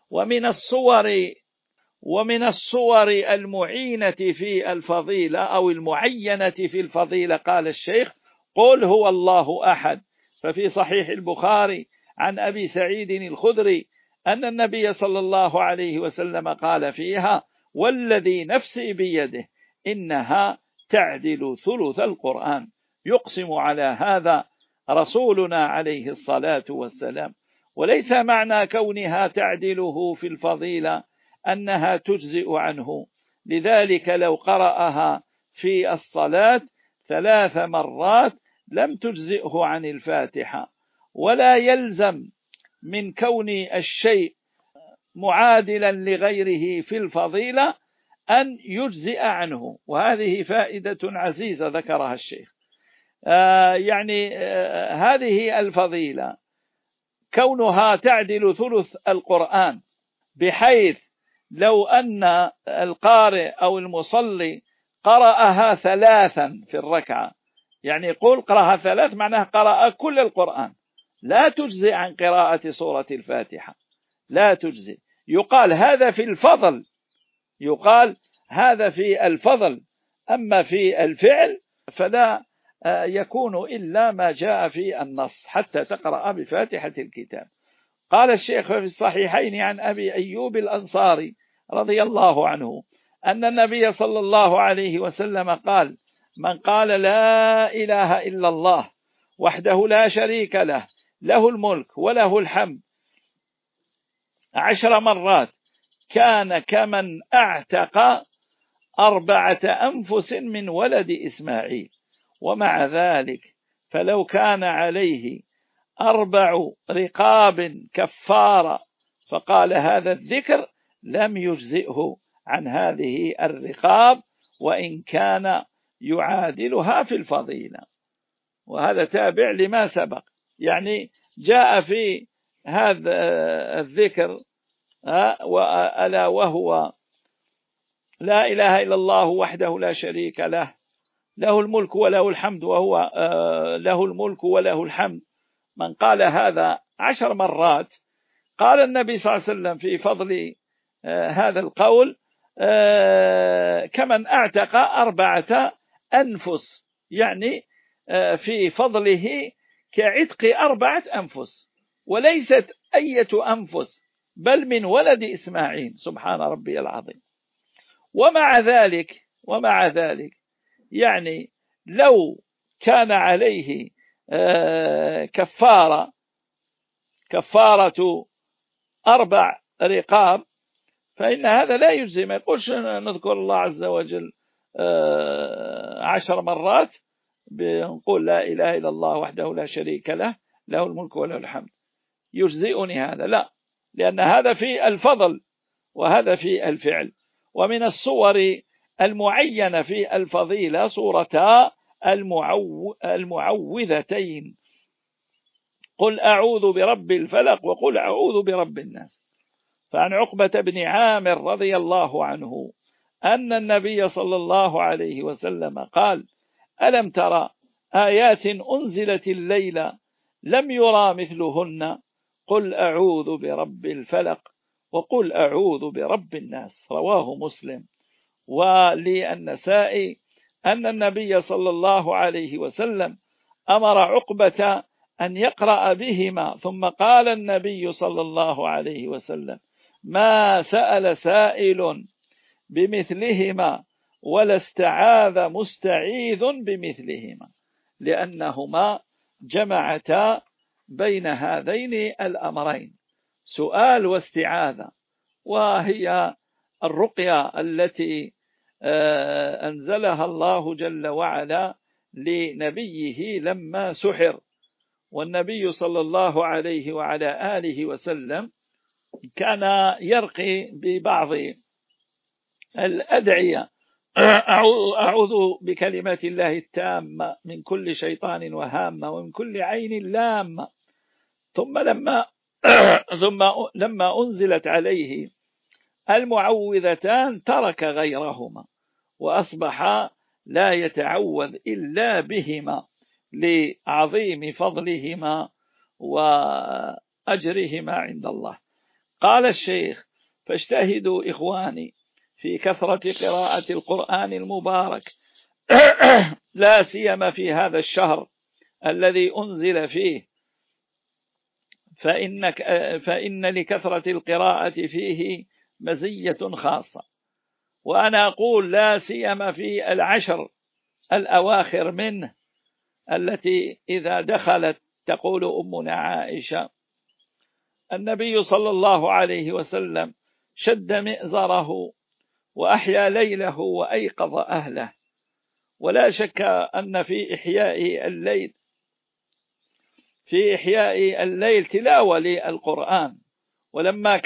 ومن الصور المعينة في الفضيلة أو المعينة في الفضيلة قال الشيخ: قل هو الله أحد. ففي صحيح البخاري عن أبي سعيد الخدري أن النبي صلى الله عليه وسلم قال فيها: والذي نفسي بيده إنها تعدل ثلث القرآن. يقسم على هذا رسولنا عليه الصلاة والسلام. وليس معنى كونها تعدله في الفضيلة أنها تجزئ عنه، لذلك لو قرأها في الصلاة 3 مرات لم تجزئه عن الفاتحة. ولا يلزم من كون الشيء معادلا لغيره في الفضيلة أن يجزئ عنه. وهذه فائدة عزيزة ذكرها الشيخ. هذه الفضيلة كونها تعدل ثلث القرآن، بحيث لو أن القارئ أو المصلي قرأها 3 في الركعة، يعني يقول قرأها 3 معناه قرأ كل القرآن، لا تجزئ عن قراءة سورة الفاتحة، لا تجزئ. يقال هذا في الفضل، أما في الفعل فلا يكون إلا ما جاء في النص حتى تقرأ بفاتحة الكتاب. قال الشيخ في الصحيحين عن أبي أيوب الأنصاري رضي الله عنه أن النبي صلى الله عليه وسلم قال: من قال لا إله إلا الله وحده لا شريك له، له الملك وله الحمد 10 مرات كان كمن أعتق 4 أنفس من ولد إسماعيل. ومع ذلك فلو كان عليه 4 رقاب كفارة فقال هذا الذكر لم يجزئه عن هذه الرقاب وإن كان يعادلها في الفضيلة. وهذا تابع لما سبق، يعني جاء في هذا الذكر ألا وهو لا إله إلا الله وحده لا شريك له، له الملك وله الحمد، وهو له الملك وله الحمد. من قال هذا 10 مرات قال النبي صلى الله عليه وسلم في فضل هذا القول كمن اعتق 4 أنفس، يعني في فضله كعتق 4 أنفس، وليست أية أنفس بل من ولد إسماعيل، سبحان ربي العظيم. ومع ذلك يعني لو كان عليه كفارة 4 رقاب فإن هذا لا يجزي. ما يقولش نذكر الله عز وجل 10 مرات بنقول لا إله إلا الله وحده لا شريك له، له الملك وله الحمد، يجزئني هذا؟ لا، لأن هذا في الفضل وهذا في الفعل. ومن الصور المعينة في الفضيلة صورتا المعوذتين، قل أعوذ برب الفلق وقل أعوذ برب الناس. فعن عقبة بن عامر رضي الله عنه أن النبي صلى الله عليه وسلم قال: ألم ترى آيات أنزلت الليلة لم يرى مثلهن، قل أعوذ برب الفلق وقل أعوذ برب الناس. رواه مسلم. وللنسائي أن النبي صلى الله عليه وسلم أمر عقبة أن يقرأ بهما، ثم قال النبي صلى الله عليه وسلم: ما سأل سائل بمثلهما ولا استعاذ مستعيذ بمثلهما، لأنهما جمعتا بين هذين الأمرين، سؤال واستعاذة. وهي الرقية التي أنزلها الله جل وعلا لنبيه لما سحر، والنبي صلى الله عليه وعلى آله وسلم كان يرقي ببعض الأدعية: أعوذ بكلمات الله التامة من كل شيطان وهامة ومن كل عين لامة. ثم لما أنزلت عليه المعوذتان ترك غيرهما وأصبح لا يتعوذ إلا بهما لعظيم فضلهما وأجرهما عند الله. قال الشيخ: فاجتهدوا إخواني في كثرة قراءة القرآن المبارك لا سيما في هذا الشهر الذي أنزل فيه، فإن لكثرة القراءة فيه مزية خاصة. وأنا أقول لا سيما في 10 الأواخر منه، التي إذا دخلت تقول أمنا عائشة: النبي صلى الله عليه وسلم شد مئزره وأحيا ليله وأيقظ أهله. ولا شك أن في إحياء الليل تلاوة للقرآن. ولما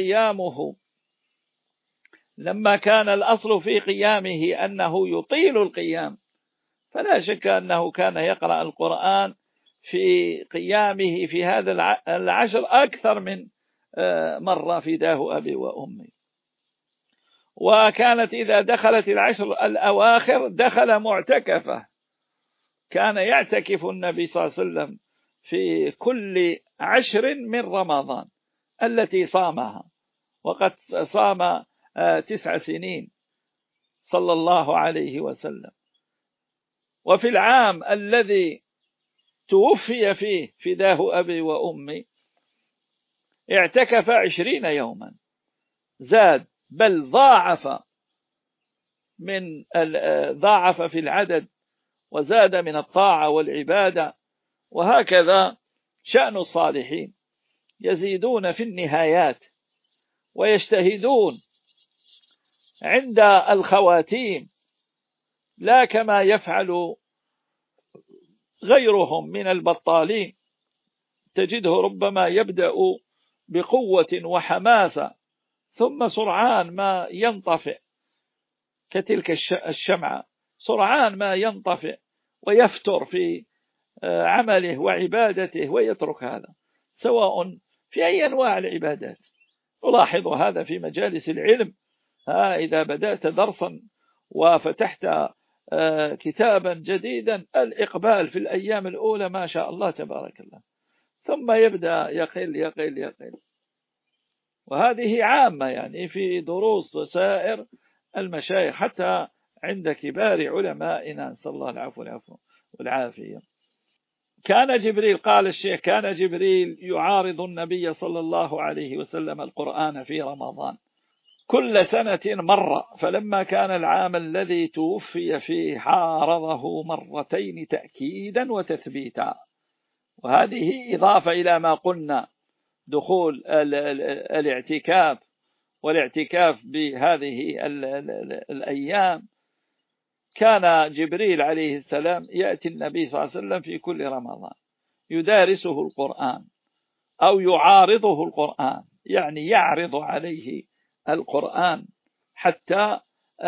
كان الأصل في قيامه أنه يطيل القيام، فلا شك أنه كان يقرأ القرآن في قيامه في هذا 10 أكثر من مرة، فداه أبي وأمي. وكانت إذا دخلت 10 الأواخر دخل معتكفة، كان يعتكف النبي صلى الله عليه وسلم في كل 10 من رمضان التي صامها، وقد صام 9 سنين صلى الله عليه وسلم. وفي العام الذي توفي فيه فداه أبي وأمي اعتكف 20 يوما، زاد بل ضاعف في العدد وزاد من الطاعة والعبادة. وهكذا شأن الصالحين، يزيدون في النهايات ويجتهدون عند الخواتيم، لا كما يفعل غيرهم من البطالين، تجده ربما يبدأ بقوة وحماسة ثم سرعان ما ينطفئ كتلك الشمعة، سرعان ما ينطفئ ويفتر في عمله وعبادته ويترك هذا. سواء في أي أنواع العبادات. نلاحظ هذا في مجالس العلم. إذا بدأت درسا وفتحت كتابا جديدا، الإقبال في الأيام الأولى ما شاء الله تبارك الله، ثم يبدأ يقل يقل يقل. وهذه عامة يعني في دروس سائر المشايخ حتى عند كبار علمائنا، نسأل الله العفو والعافية. كان جبريل، قال الشيخ، كان جبريل يعارض النبي صلى الله عليه وسلم القرآن في رمضان كل سنة مرة، فلما كان العام الذي توفي فيه عارضه مرتين تأكيدا وتثبيتا. وهذه إضافة إلى ما قلنا دخول الاعتكاف، والاعتكاف بهذه الأيام. كان جبريل عليه السلام يأتي النبي صلى الله عليه وسلم في كل رمضان يدارسه القرآن أو يعارضه القرآن، يعني يعرض عليه القرآن حتى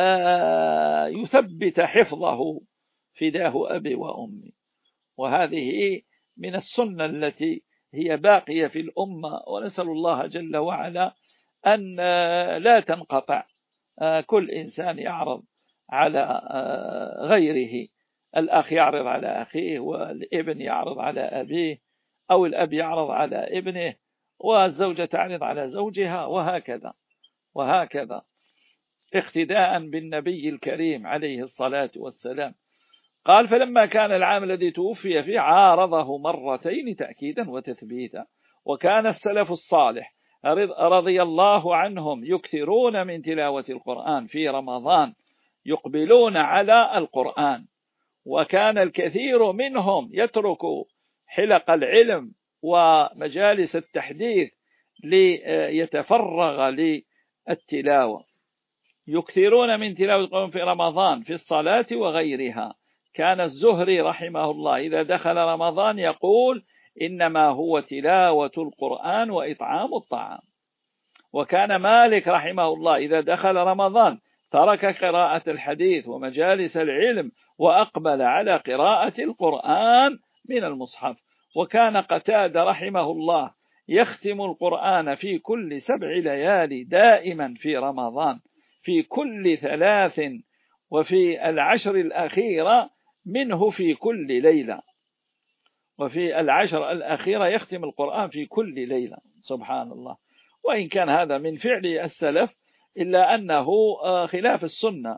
يثبت حفظه فداه أبي وأمي. وهذه من السنة التي هي باقية في الأمة، ونسأل الله جل وعلا أن لا تنقطع. كل إنسان يعرض على غيره، الأخ يعرض على أخيه، والابن يعرض على أبيه، أو الأب يعرض على ابنه، والزوجة تعرض على زوجها، وهكذا اقتداء بالنبي الكريم عليه الصلاة والسلام. قال فلما كان العام الذي توفي فيه عارضه مرتين تأكيدا وتثبيتا. وكان السلف الصالح رضي الله عنهم يكثرون من تلاوة القرآن في رمضان، يقبلون على القرآن. وكان الكثير منهم يترك حلق العلم ومجالس التحديث ليتفرغ للتلاوة. يكثرون من تلاوة القرآن في رمضان في الصلاة وغيرها. كان الزهري رحمه الله إذا دخل رمضان يقول إنما هو تلاوة القرآن وإطعام الطعام. وكان مالك رحمه الله إذا دخل رمضان ترك قراءة الحديث ومجالس العلم وأقبل على قراءة القرآن من المصحف. وكان قتادة رحمه الله يختم القرآن في كل 7 ليالي دائما في رمضان، في كل 3، وفي 10 الأخيرة منه في كل ليلة. وفي 10 الأخيرة يختم القرآن في كل ليلة، سبحان الله. وإن كان هذا من فعل السلف إلا أنه خلاف السنة.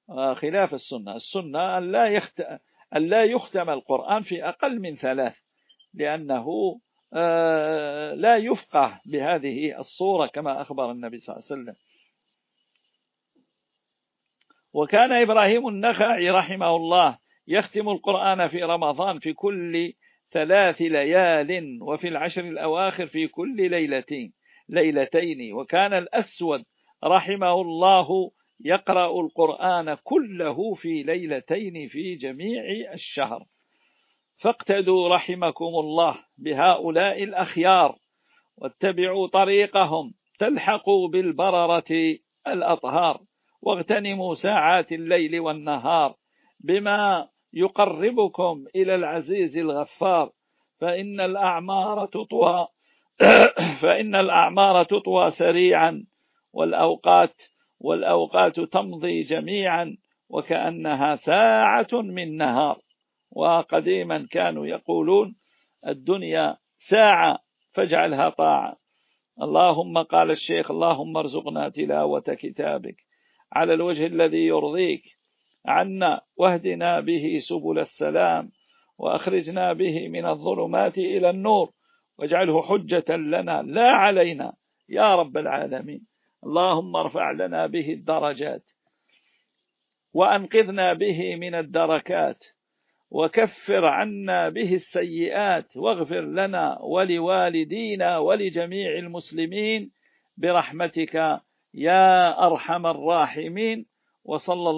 السنة أن لا يختم القرآن في أقل من 3، لأنه لا يفقه بهذه الصورة كما أخبر النبي صلى الله عليه وسلم. وكان إبراهيم النخعي رحمه الله يختم القرآن في رمضان في كل 3 ليال، وفي 10 الأواخر في كل ليلتين. وكان الأسود رحمه الله يقرأ القرآن كله في ليلتين في جميع الشهر. فاقتدوا رحمكم الله بهؤلاء الأخيار، واتبعوا طريقهم تلحقوا بالبررة الأطهار، واغتنموا ساعات الليل والنهار بما يقربكم إلى العزيز الغفار، فإن الأعمار تطوى سريعا، والأوقات تمضي جميعا وكأنها ساعة من نهار. وقديما كانوا يقولون الدنيا ساعة فاجعلها طاعة. اللهم، قال الشيخ، اللهم ارزقنا تلاوة كتابك على الوجه الذي يرضيك عنا، واهدنا به سبل السلام، وأخرجنا به من الظلمات إلى النور، واجعله حجة لنا لا علينا يا رب العالمين. اللهم ارفع لنا به الدرجات، وأنقذنا به من الدركات، وكفر عنا به السيئات، واغفر لنا ولوالدينا ولجميع المسلمين برحمتك يا أرحم الراحمين. وصلى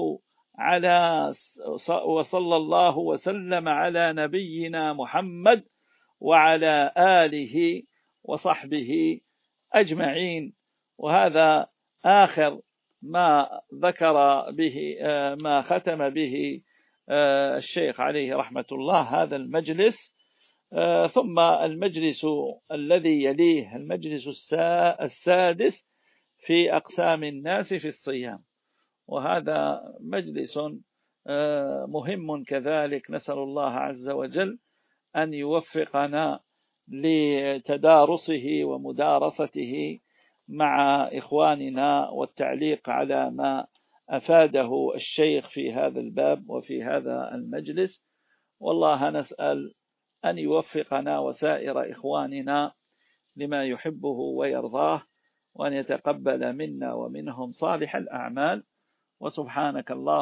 الله وسلم على نبينا محمد وعلى آله وصحبه أجمعين. وهذا آخر ما ذكر به، ما ختم به الشيخ عليه رحمة الله هذا المجلس. ثم المجلس الذي يليه المجلس السادس في أقسام الناس في الصيام، وهذا مجلس مهم كذلك. نسأل الله عز وجل أن يوفقنا لتدارسه ومدارسته مع إخواننا والتعليق على ما أفاده الشيخ في هذا الباب وفي هذا المجلس. والله نسأل أن يوفقنا وسائر إخواننا لما يحبه ويرضاه، وأن يتقبل منا ومنهم صالح الأعمال. وسبحانك الله